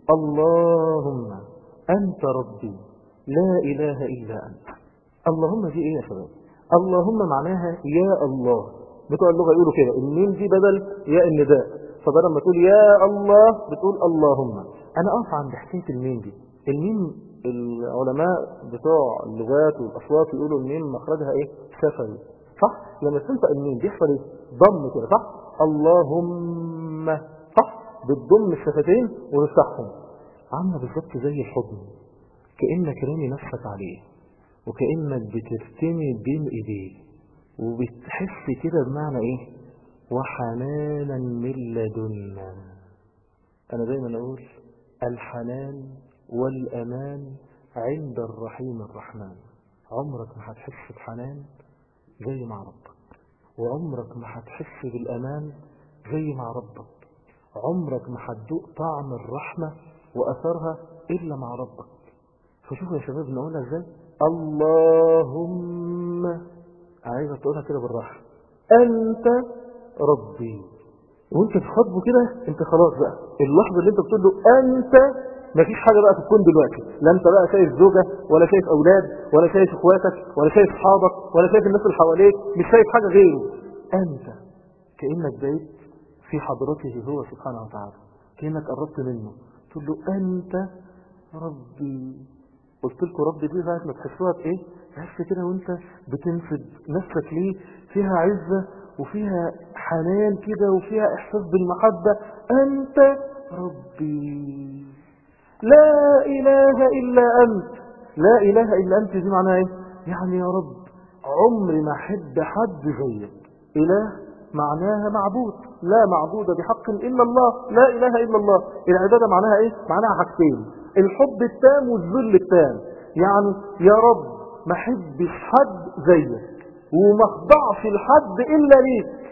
اللهم انت ربي لا اله الا انت. اللهم دي ايه يا شباب؟ اللهم معناها يا الله. بتوع اللغة يقولوا كده الميم دي بدل ياء النداء، فبدل ما تقول يا الله بتقول اللهم. انا اقف عند حكاية الميم دي. الميم العلماء بتوع اللغات والاصوات يقولوا الميم مخرجها ايه؟ شفوي، صح؟ لما تنطق الميم بيحصل ايه؟ ضم كده، صح؟ اللهم، صح؟ بتضم الشفتين ونفتحهم، عامله بالظبط زي الحضن، كأنك رامي نفسك عليه وكأنك بترتمي بين ايديه وبتحس كده بمعنى ايه؟ وحنانا من لدنا. انا دايما اقول الحنان والامان عند الرحيم الرحمن. عمرك ما هتحس بحنان زي مع ربك، وعمرك ما هتحس بالامان زي مع ربك، عمرك ما هتدوق طعم الرحمة واثرها الا مع ربك. فشوفوا يا شباب نقولها ازاي؟ اللهم، عايزة تقولها كده بالراحة، أنت ربي. وانت تخاطبه كده انت خلاص بقى اللحظة اللي انت بتقول له أنت، مفيش حاجة بقى تكون دلوقتي، لا انت بقى شايف زوجة ولا شايف أولاد ولا شايف اخواتك ولا شايف اصحابك ولا شايف الناس اللي حواليك، مش شايف حاجة غيره. أنت كأنك بقيت في حضرته هو سبحانه وتعالى، كأنك قربت منه تقول له أنت ربي. قلت لكم ربي دي ساعة ما تحسوها بايه؟ تحس كده وانت بتنسب نفسك ليه فيها عزة وفيها حنان كده وفيها احساس بالمحبة. انت ربي لا اله الا انت. لا اله الا انت دي معناها ايه؟ يعني يا رب عمري ما احب حد زيك. اله معناها معبود، لا معبود بحق الا الله، لا اله الا الله. العبادة معناها ايه؟ معناها حاجتين، الحب التام والذل التام. يعني يا رب ما احبش حد زيك وما اخضعش لحد الا ليك.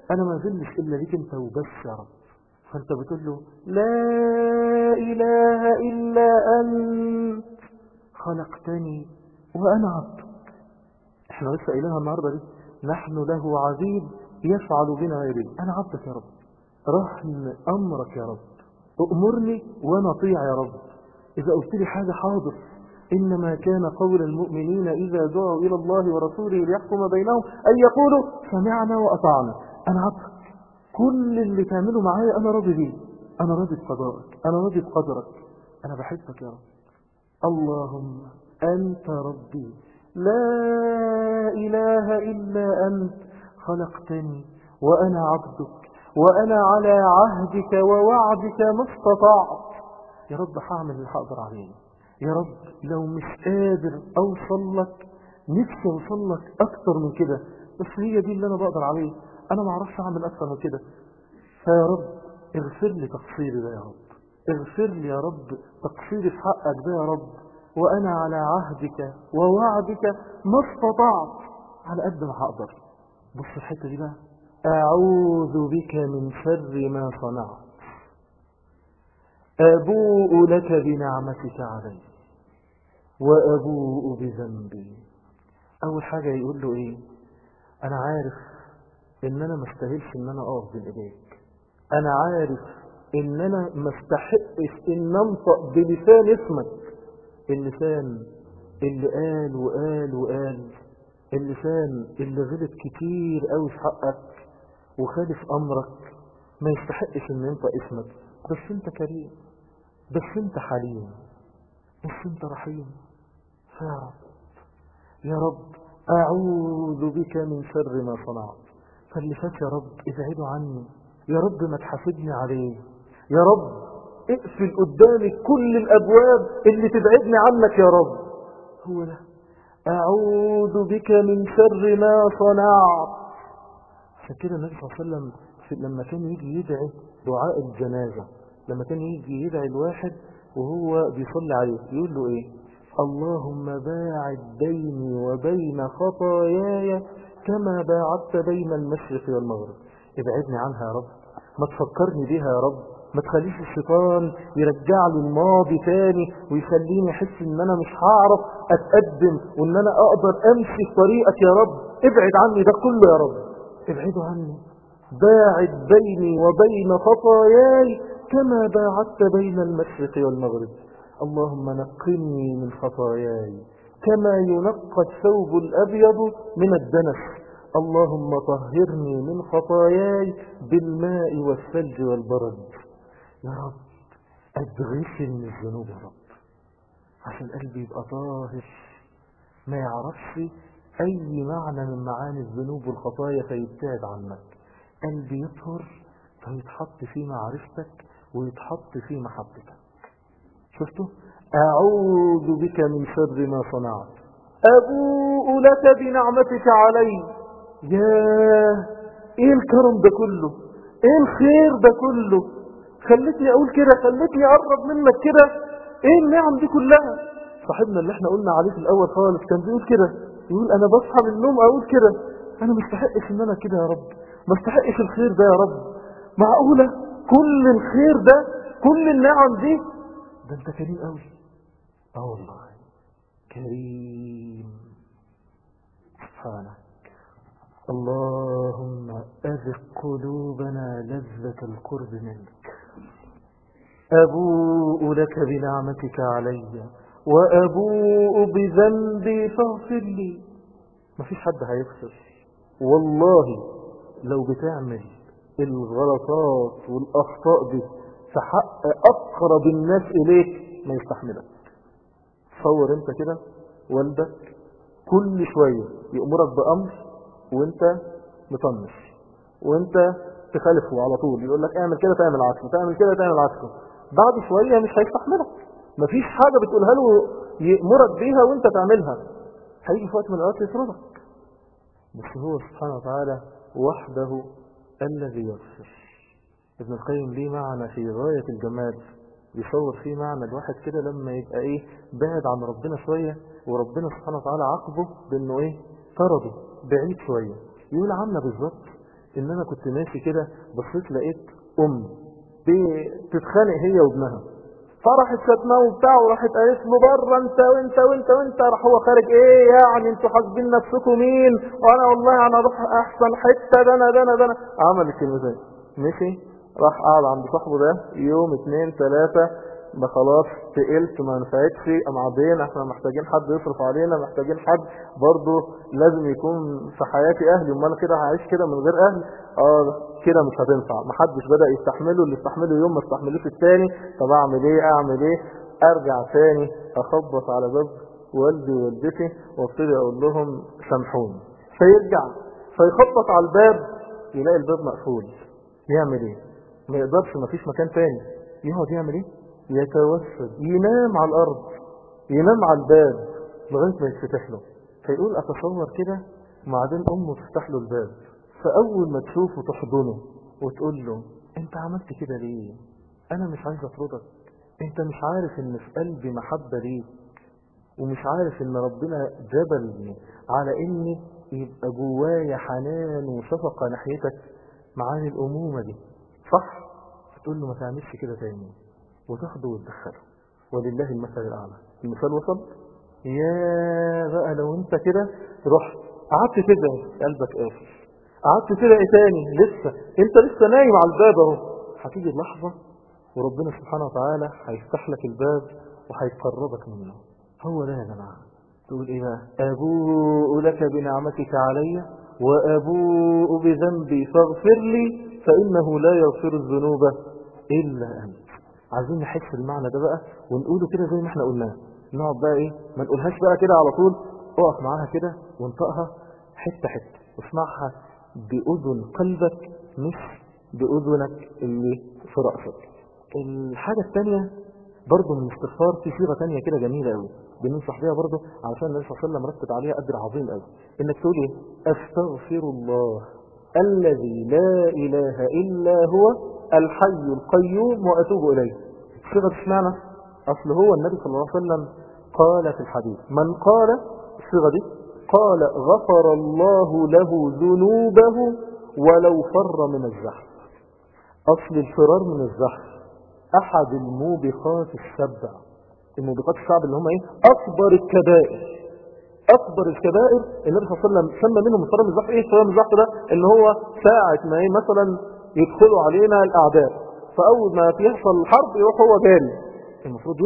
أنا ما ذلش إلا ليك أنت وبس يا رب. فأنت بتقول له لا إله إلا أنت خلقتني وأنا عبدك. احنا لسه قايلينها النهارده دي، نحن له عبيد يفعل بنا غيره. أنا عبدك يا رب، رهن أمرك يا رب، أؤمرني وأنا أطيع يا رب. إذا قلت لي حاجة حاضر. إنما كان قول المؤمنين إذا دعوا إلى الله ورسوله ليحكم بينهم أن يقولوا سمعنا وأطعنا. أنا عبدك، كل اللي تعمله معايا أنا راضي بيه، أنا راضي بقضائك، أنا راضي بقدرك، أنا بحبك يا رب. اللهم أنت ربي لا إله إلا أنت خلقتني وأنا عبدك وأنا على عهدك ووعدك ما استطعت. يا رب هعمل اللي هقدر عليه. يا رب لو مش قادر أوصل لك نفسي أوصل لك أكتر من كده، بس هي دي اللي أنا بقدر عليه، أنا ما أعرفش أعمل أكتر من كده. فيا رب اغفر لي تقصيري ده يا رب، اغفر لي يا رب تقصيري في حقك ده يا رب، وأنا على عهدك ووعدك ما استطعت، على قد ما هقدر. بص الحتة دي بقى، أعوذ بك من شر ما صنعت، أبوء لك بنعمتك علي وأبوء بذنبي. أول حاجة يقول له إيه؟ أنا عارف إن أنا ما استاهلش إن أنا أقف بين إيديك، أنا عارف إن أنا ما استحقش إن أنطق بلسان اسمك، اللسان اللي قال وقال وقال، اللسان اللي غلط كتير قوي في حقك وخالف أمرك، ما يستحقش إن ينطق اسمك. بس أنت كريم، بس أنت حليم، بس أنت رحيم. فيا رب يا رب أعوذ بك من شر ما صنعت. فاللي فات يا رب ابعده عني، يا رب ما تحاسبني عليه، يا رب اقفل قدامي كل الأبواب اللي تبعدني عنك يا رب. هو ده أعوذ بك من شر ما صنعت. عشان كده النبي صلى الله عليه وسلم لما كان يجي يدعي دعاء الجنازة، لما كان يجي يدعي الواحد وهو بيصلي عليه يقول له ايه؟ اللهم باعد بيني وبين خطاياي كما باعدت بين المشرق والمغرب. ابعدني عنها يا رب، ما تفكرني بيها يا رب، ما تخليش الشيطان يرجع لي الماضي تاني ويخليني احس ان انا مش هعرف اتقدم وان انا اقدر امشي في طريقك يا رب. ابعد عني ده كله يا رب، ابعدوا عني. باعد بيني وبين خطاياي كما باعدت بين المشرق والمغرب. اللهم نقني من خطاياي كما ينقى الثوب الأبيض من الدنس. اللهم طهرني من خطاياي بالماء والثلج والبرد. يا رب أدغسل من الذنوب يا رب، عشان قلبي يبقى طاهر ما يعرفش أي معنى من معاني الذنوب والخطايا فيبتعد عنك. قلبي يطهر فيتحط في معرفتك ويتحط في محبتك. شفتوا؟ أعوذ بك من شر ما صنعت، أبوء لك بنعمتك علي. ياه ايه الكرم ده كله، ايه الخير ده كله، خلتني اقول كده، خلتني اقرب منك كده، ايه النعم دي كلها. صاحبنا اللي احنا قلنا عليه في الاول خالص كان بيقول كده، يقول انا بصحى من النوم اقول كده، انا ما استحقش ان انا كده يا رب، ما استحقش الخير ده يا رب. معقولة كل الخير ده، كل النعم دي؟ ده انت كريم قوي. والله كريم سبحانك. اللهم أذق قلوبنا لذة القرب منك. أبوء لك بنعمتك علي وأبوء بذنبي فاغفر لي. مفيش حد هيغفر والله لو بتعمل الغلطات والأخطاء دي في حق أقرب الناس إليك ما يستحملك. تصور انت كده والدك كل شوية يأمرك بأمر وانت مطنش وانت تخالفه على طول، يقول لك اعمل كده تعمل عكسه، تعمل كده تعمل عكسه، بعد شوية مش هيستحملك. مفيش حاجة بتقولها له يأمرك بيها وانت تعملها، هيجي في وقت من الأوقات يطردك. بس هو سبحانه وتعالى وحده الذي يغفر. ابن القيم ليه معنى في غاية الجمال، بيصور فيه معنى الواحد كده لما يبقى ايه بعد عن ربنا شوية وربنا سبحانه وتعالى عاقبه بانه ايه طرده بعيد شوية. يقول عامله بالظبط ان انا كنت ماشي كده بصيت لقيت بتتخانق هي وابنها، فراحت شتمه وبتاع وراحت قالت له بره انت وانت وانت وانت. راح هو خارج ايه يعني انتوا حاسبين نفسكم مين، وانا والله انا اروح احسن حته ده انا عمل الكلمتين ماشي. راح قعد عند صاحبه ده يوم 2 3 ده خلاص تقلت ما نفعتش، بعدين احنا محتاجين حد يصرف علينا، محتاجين حد برضه لازم يكون في حياتي اهلي، امال كده هعيش كده من غير اهل؟ كده مش هتنفع. محدش بدأ يستحمله، اللي استحمله يوم ما استحملوش التاني. طب اعمل ايه؟ ارجع تاني اخبط على باب والدي ووالدتي وابتدي اقول لهم سامحوني. فيرجع فيخبط على الباب يلاقي الباب مقفول. يعمل ايه؟ ما يقدرش، ما فيش مكان تاني. يقعد يعمل ايه؟ يتوسد، ينام على الارض، ينام على الباب لغايه ما يتفتح له. فيقول اتصور كده، وبعدين امه تفتح له الباب، فاول ما تشوفه تحضنه وتقول له انت عملت كده ليه؟ انا مش عايز اطردك، انت مش عارف ان في قلبي محبه ليك، ومش عارف ان ربنا جبلني على اني يبقى جوايا حنان وشفقه ناحيتك، معاني الامومه دي صح؟ فتقول له ما تعملش كده تاني، وتاخده وتدخله. ولله المثل الاعلى. المثال وصل. يا بقى لو انت كده رحت قعدت تدعي قلبك قافل، قعدت تدعي تاني انت لسه نايم على الباب اهو، هتيجي اللحظه وربنا سبحانه وتعالى هيفتح لك الباب وهيقربك منه. هو ده يا جماعه. تقول ايه بقى؟ ابوء لك بنعمتك علي وابوء بذنبي فاغفر لي فانه لا يغفر الذنوب الا انت. عايزين نحس المعنى ده بقى ونقوله كده زي ما احنا قلناه. نقعد بقى ايه، ما نقولهاش بقى كده على طول، اقف معاها كده وانطقها حته حته، واسمعها باذن قلبك مش باذنك اللي في راسك. الحاجه الثانيه برضه من الاستغفار في صيغه ثانيه كده جميله قوي بننصح بيها برضه، علشان النبي صلى الله عليه وسلم رتب عليها اجر عظيم قوي. انك تقول ايه؟ استغفر الله الذي لا اله الا هو الحي القيوم واتوب اليه. صيغه اشمعنى؟ اصل هو النبي صلى الله عليه وسلم قال في الحديث من قال الصيغه دي قال غفر الله له ذنوبه ولو فر من الزحف. اصل الفرار من الزحف احد الموبقات السبع. الموبقات السبع اللي هم ايه؟ اكبر الكبائر. اكبر الكبائر النبي صلى الله عليه وسلم سمى منهم الفرار من الزحف. ايه الفرار من الزحف ده؟ اللي هو ساعه ما ايه مثلا يدخلوا علينا الاعداء، فاول ما يحصل الحرب يروح هو جاري، المفروض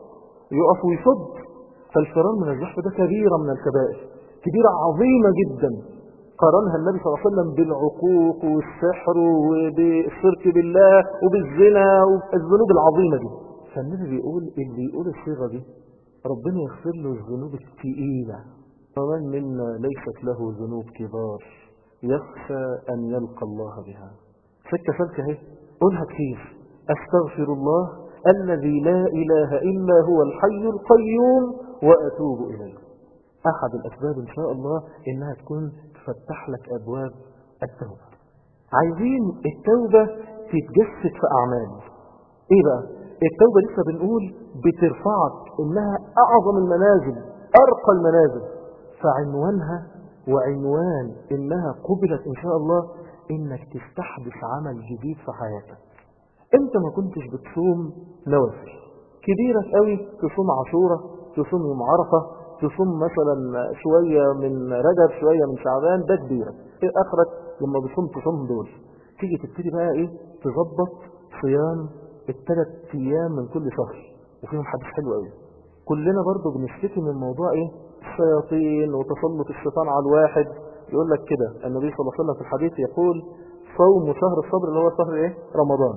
يقف ويصد. فالفرار من الزحف ده كبيره من الكبائر، كبيره عظيمه جدا. قارنها النبي صلى الله عليه وسلم بالعقوق والسحر وبالشرك بالله وبالزنا والذنوب العظيمه دي. فالنبي بيقول اللي يقول الصيغه دي ربنا يغفر له الذنوب الثقيله. ومن منا ليست له ذنوب كبار يخشى ان يلقى الله بها. سكه اهي، قولها كتير. استغفر الله الذي لا اله الا هو الحي القيوم واتوب اليه. احد الاسباب ان شاء الله انها تكون تفتح لك ابواب التوبه. عايزين التوبه تتجسد في اعمال. ايه بقى التوبه؟ لسه بنقول بترفعك، انها اعظم المنازل، ارقى المنازل. فعنوانها وعنوان انها قبلت ان شاء الله انك تستحدث عمل جديد في حياتك. انت ما كنتش بتصوم نوافل كبيره قوي، تصوم عاشوراء، تصوم يوم عرفه، تصوم مثلا شويه من رجب شويه من شعبان، ده كبيره. ايه اخرك لما تصوم دول؟ تيجي تبتدي بقى ايه، تظبط صيام الثلاث ايام من كل شهر، وفيهم حديث حلو قوي. كلنا برضو بنشتكي من موضوع ايه؟ الشياطين وتسلط الشيطان على الواحد. يقول لك كده النبي صلى الله عليه وسلم في الحديث يقول صوم شهر الصبر اللي هو شهر ايه؟ رمضان،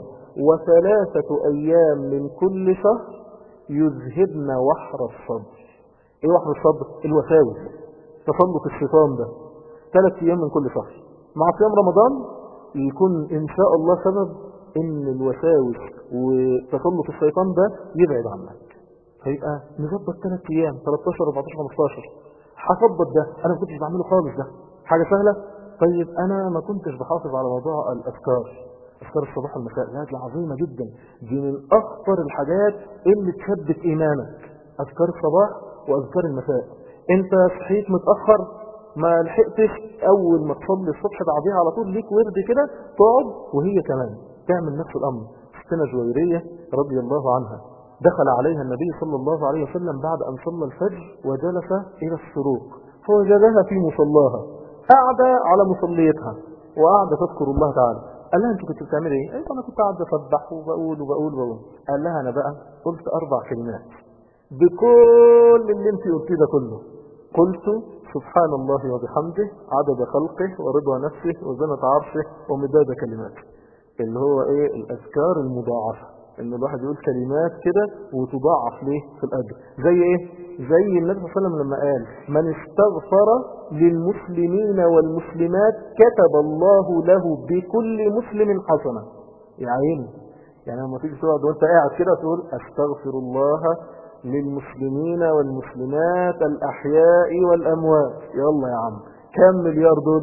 و3 ايام من كل شهر يذهبن وحر الصبر. ايه وحر الصبر؟ الوساوس، تسلط الشيطان ده. 3 ايام من كل شهر مع صيام رمضان يكون ان شاء الله سبب ان الوساوس وتسلط الشيطان ده يبعد عنك. فيبقى نظبط 3 ايام 13 14 15. هظبط ده، انا ما كنتش بعمله خالص، ده حاجه سهله. طيب انا ما كنتش بحافظ على موضوع الاذكار، اذكار الصباح والمساء. لا دي عظيمه جدا، دي من اخطر الحاجات اللي تثبت ايمانك. اذكار الصباح واذكار المساء. انت صحيت متاخر ما لحقتش اول ما تصلي الصبح بعديها على طول ليك ورد كده تقعد وهي كمان تعمل نفس الامر. ستنا جويرية رضي الله عنها دخل عليها النبي صلى الله عليه وسلم بعد ان صلى الفجر وجلس الى الشروق فوجدها في مصلاها قاعدة على مصليتها وقاعدة تذكر الله تعالى. قال لها انت كنت بتعملي ايه؟ قالت انا كنت قاعدة اسبح وبقول. قال لها انا بقى قلت 4 كلمات بكل اللي انت قلتيه ده كله. قلت سبحان الله وبحمده عدد خلقه ورضا نفسه وزنة عرشه ومداد كلماته، اللي هو ايه الاذكار المضاعفة، ان الواحد يقول كلمات كده وتضاعف ليه في الاجر. زي ايه؟ زي النبي صلى الله عليه وسلم لما قال من استغفر للمسلمين والمسلمات كتب الله له بكل مسلم حسنة. يا عيني، يعني لما تيجي تقعد وانت قاعد كده تقول استغفر الله للمسلمين والمسلمات الأحياء والأموات، يلا يا عم كم مليار دول؟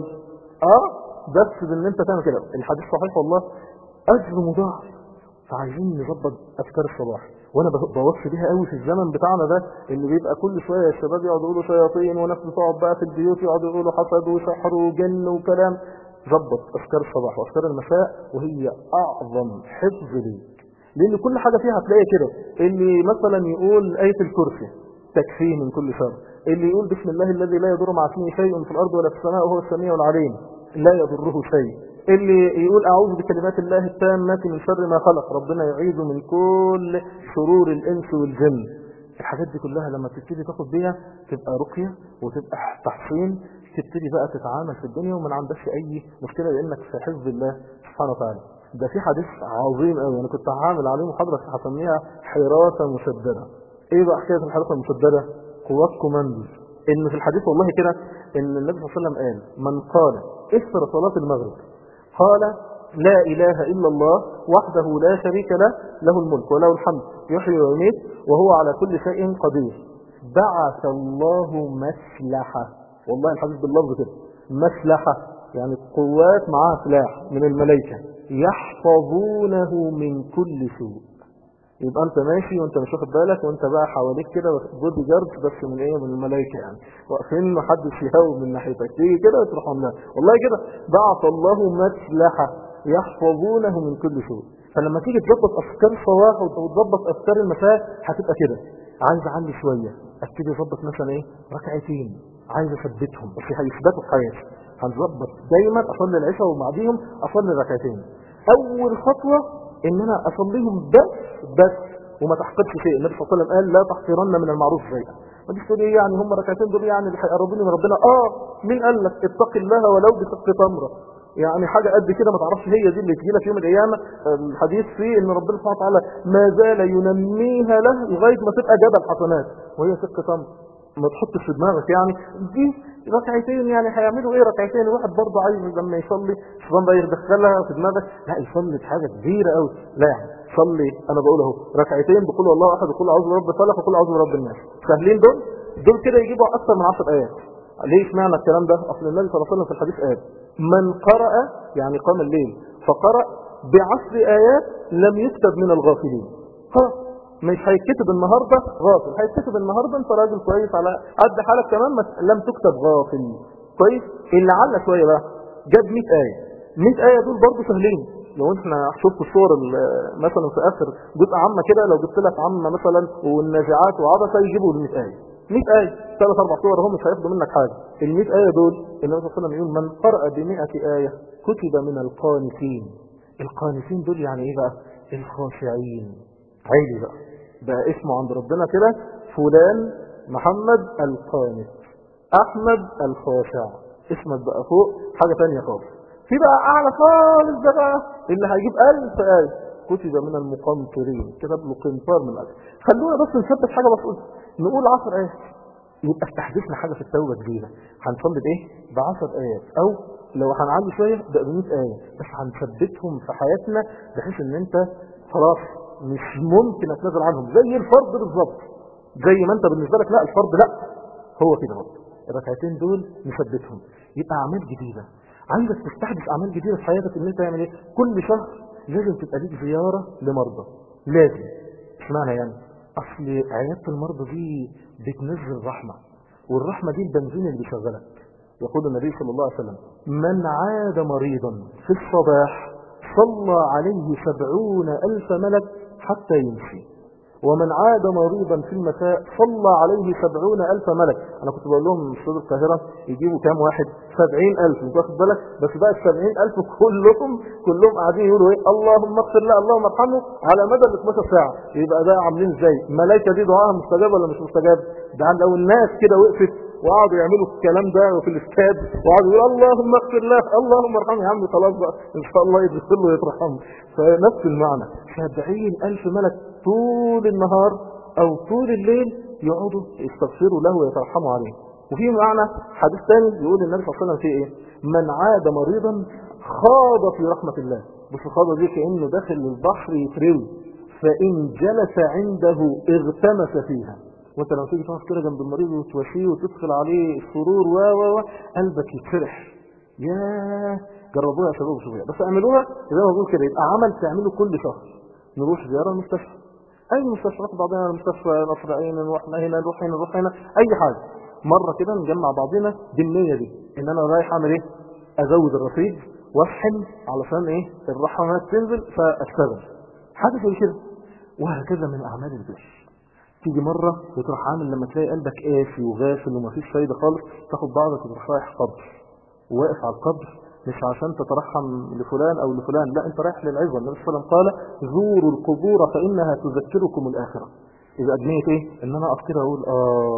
بس بان انت تعمل كده. الحديث صحيح والله، أجر مضاعف. فعايزين نظبط أفكار الصباح، وانا بوصي بيها قوي في الزمن بتاعنا ده، اللي بيبقى كل شوية الشباب يقعدوا يقولوا شياطين وناس بتقعد بقى في البيوت يقعدوا يقولوا حسد وسحر وجن وكلام. ظبط أفكار الصباح وأفكار المساء، وهي أعظم حفظ ليك، لأن كل حاجة فيها هتلاقي كده. اللي مثلا يقول آية الكرسي تكفيه من كل شر، اللي يقول بسم الله الذي لا يضر مع اسمه شيء في الأرض ولا في السماء وهو السميع العليم لا يضره شيء، اللي يقول أعوذ بكلمات الله التامة من شر ما خلق، ربنا يعيذ من كل شرور الإنس والجن. الحاجات دي كلها لما تبتدي تاخد بيها تبقى رقية وتبقى تحصين، تبتدي بقى تتعامل في الدنيا وما عندكش أي مشكلة لأنك في حفظ الله سبحانه وتعالى. ده في حديث عظيم قوي انا كنت هعمل عليه محاضره هسميها حراسه مشدده. ايه بقى حكايه الحراسه المشدده؟ قوات كوماندو. ان في الحديث والله كده ان النبي صلى الله عليه وسلم قال من قال اثر صلاه المغرب قال لا اله الا الله وحده لا شريك له له الملك وله الحمد يحيي ويميت وهو على كل شيء قدير بعث الله مسلحه. والله الحديث باللفظ كده مسلحه، يعني قوات معاها سلاح من الملائكه يحفظونه من كل سوء. يبقى انت ماشي وانت مش واخد بالك وانت بقى حواليك كده بودي جارد بس من ايه؟ من الملائكه، يعني واقفين محدش يهاوب من ناحيتك، تيجي كده تروح عاملها. والله كده بعث الله مسلحه يحفظونه من كل سوء. فلما تيجي تظبط افكار الصباح وتظبط افكار المساء هتبقى كده. عايز اعلي شويه ابتدي اظبط مثلا ايه؟ ركعتين عايز اثبتهم بس هيثبتوا في حياتي. هنظبط دايما اصلي العشاء وبعديهم اصلي ركعتين. اول خطوه ان انا اصليهم بس وما تحقرش شيء. النبي صلى الله عليه وسلم قال لا تحقرن من المعروف شيئا. ما تقول ايه يعني هم ركعتين دول يعني اللي هيقربوني من ربنا؟ مين قال لك اتق الله ولو بشق تمره؟ يعني حاجه قد كده ما تعرفش هي دي اللي تجي لك يوم القيامه. الحديث فيه ان ربنا سبحانه وتعالى ما زال ينميها له لغايه ما تبقى جبل حسنات وهي شق تمره. ما تحطش في دماغك يعني دي ركعتين يعني هيعملوا ايه ركعتين؟ الواحد برضه عايز لما يصلي الشيطان بقى يدخلها في دماغك لا يصلي في حاجه كبيره قوي. لا يعني صلي انا بقول اهو ركعتين بقول والله احد وقول اعوذ برب الفلق وقول اعوذ برب الناس. سهلين دول كده يجيبوا اكثر من 10 ايات. ليه اشمعنى الكلام ده؟ اصل النبي صلى الله عليه وسلم في الحديث قال من قرأ يعني قام الليل فقرأ ب10 ايات لم يكتب من الغافلين. خلاص مش هيتكتب النهارده غافل، هيتكتب النهارده انت راجل كويس على قد حالك كمان لم تكتب غافل. كويس. اللي علّى شويه بقى جاب 100 ايه. 100 ايه دول برضه سهلين. لو احنا شفت الصور مثلا في اخر جزء عامه كده لو جبت لك عامه مثلا والنازعات وعبسه يجيبوا ال 100 ايه. 100 ايه 3-4 صور هم مش هياخدوا منك حاجه. ال 100 ايه دول النبي صلى الله عليه وسلم يقول من قرأ ب100 ايه كتب من القانتين. القانتين دول يعني ايه بقى؟ الخاشعين. عيلي بقى اسمه عند ربنا كده فلان محمد القانت احمد الخاشع. اسمك بقى فوق حاجه ثانيه خالص. في بقى اعلى خالص ده بقى اللي هيجيب 1000 ايه كتب من المقنطرين، كتب له قنطار من الاجر. خلونا بس نثبت حاجه بس نقول 10 ايات يبقى استحدثنا حاجه في التوبه جديده. هنصلي بايه؟ ب10 ايات او لو هنعلي شويه بقى ب100 ايه بس هنثبتهم في حياتنا بحيث ان انت خلاص مش ممكن اتنازل عنهم زي الفرض بالظبط. زي ما انت بالنسبه لك لا الفرض لا هو كده برضه. الركعتين دول نثبتهم يبقى اعمال جديده. عايزك تستحدث اعمال جديده في حياتك ان انت تعمل ايه؟ كل شهر لازم تبقى ليك زياره لمرضى. لازم. اشمعنى يعني؟ اصل عياده المرضى دي بتنزل رحمه، والرحمه دي البنزين اللي بيشغلك. يقول النبي صلى الله عليه وسلم: من عاد مريضا في الصباح صلى عليه 70,000 ملك حتى يمشي، ومن عاد مريضا في المساء صلى عليه 70,000 ملك. انا كنت بقول لهم في استوديو القاهره يجيبوا كام واحد؟ 70,000. مش واخد بالك؟ بس بقى ال 70,000 كلهم قاعدين يقولوا ايه؟ اللهم اغفر له اللهم ارحمه على مدى ال 12 ساعه. يبقى ده عاملين ازاي؟ الملائكه دي دعاها مستجاب ولا مش مستجاب؟ ده لو الناس كده وقفت وقعدوا يعملوا الكلام ده في الاستاد وقعدوا يقولوا اللهم اغفر له اللهم ارحمه، يا عم خلاص بقى ان شاء الله يغفر له ويترحمه. فنفس المعنى، 70,000 ملك طول النهار او طول الليل يقعدوا يستغفروا له ويترحموا عليه. وفي معنى حديث ثاني يقول النبي صلى الله عليه وسلم فيه ايه؟ من عاد مريضا خاض في رحمة الله. بس الخاض دي كأنه داخل البحر يتروي، فإن جلس عنده اغتمس فيها. وانت لما تيجي تقف كده جنب المريض وتواسيه وتدخل عليه السرور قلبك يتفرح. ياه، جربوها يا شباب شويه، بس اعملوها زي ما بقول كده، يبقى عمل تعمله كل شهر. نروح زياره المستشفى، اي مستشفى، ناخد بعضنا المستشفى، نصر عين، نروح هنا نروح هنا اي حاجه، مره كده نجمع بعضنا بالنيه دي ان انا رايح اعمل ايه؟ ازود الرصيد واشحن علشان ايه؟ الرحمات تنزل فاشتغل حاجه زي كده. وهكذا من اعمال البر. تيجي مرة وتروح عامل لما تلاقي قلبك قاسي وغافل ومفيش فايدة خالص، تاخد بعضك وتروح رايح قبر، وواقف على القبر مش عشان تترحم لفلان او لفلان، لا، انت رايح للعظة. النبي صلى الله عليه وسلم قال: زوروا القبور فإنها تذكركم الآخرة. إذا أدنيت ايه؟ ان انا اقف كده اقول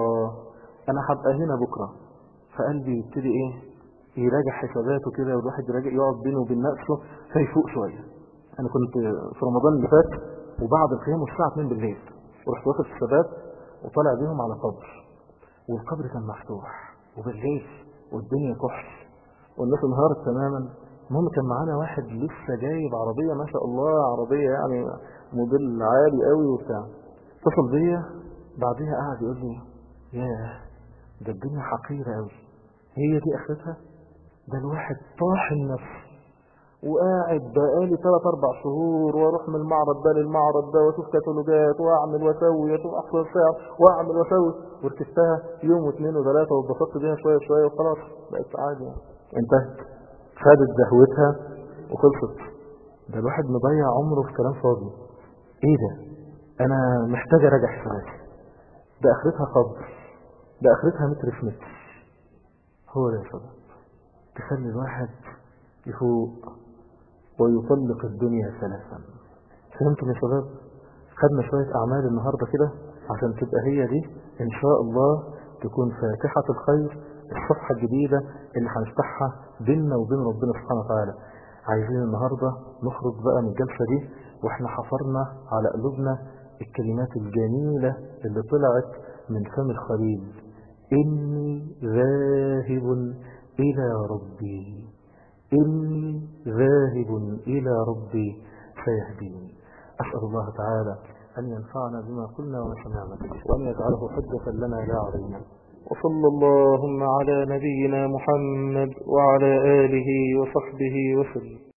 انا هبقى هنا بكرة، فقلبي يبتدي ايه؟ يراجع حساباته كده، والواحد يراجع يقعد بينه وبين نفسه فيفوق شوية. انا كنت في رمضان اللي فات وبعد القيام الساعة 2 بالليل، ورحت واخد الشباب وطالع بيهم على قبر، والقبر كان مفتوح وبالليل والدنيا كحل والناس انهارت تماما. المهم كان معانا واحد لسه جايب عربية ما شاء الله، عربية يعني موديل عالي قوي وبتاع، اتصل بيا بعدها قاعد يقول لي: ياه، ده الدنيا حقيرة قوي، هي دي اخرتها؟ ده الواحد طاحن نفسه وقاعد بقالي 3-4 شهور، واروح من المعرض ده للمعرض ده واشوف كتالوجات واعمل واسوي واشوف احصر سعر واعمل واسوي، وركبتها يوم واثنين وثلاثه واتبسطت بيها شويه وخلاص بقت عادي يعني. انتهت، خدت زهوتها وخلصت. ده الواحد مضيع عمره في كلام فاضي. ايه ده؟ انا محتاج اراجع حساباتي. ده اخرتها قبر، ده اخرتها متر في متر. هو ده يا شباب تخلي الواحد يفوق ويطلق الدنيا ثلاثا. فهمتم يا شباب؟ خدنا شوية أعمال النهاردة كده عشان تبقى هي دي إن شاء الله تكون فاتحة الخير، الصفحة الجديدة اللي هنفتحها بيننا وبين ربنا سبحانه وتعالى. عايزين النهاردة نخرج بقى من الجلسة دي وإحنا حفرنا على قلوبنا الكلمات الجميلة اللي طلعت من فم الخليل: إني ذاهب إلى ربي، إني ذاهب إلى ربي سيهديني. أسأل الله تعالى أن ينفعنا بما قلنا وسمعنا وأن يجعله حجة لنا لا علينا. وصلى اللهم على نبينا محمد وعلى آله وصحبه وسلم.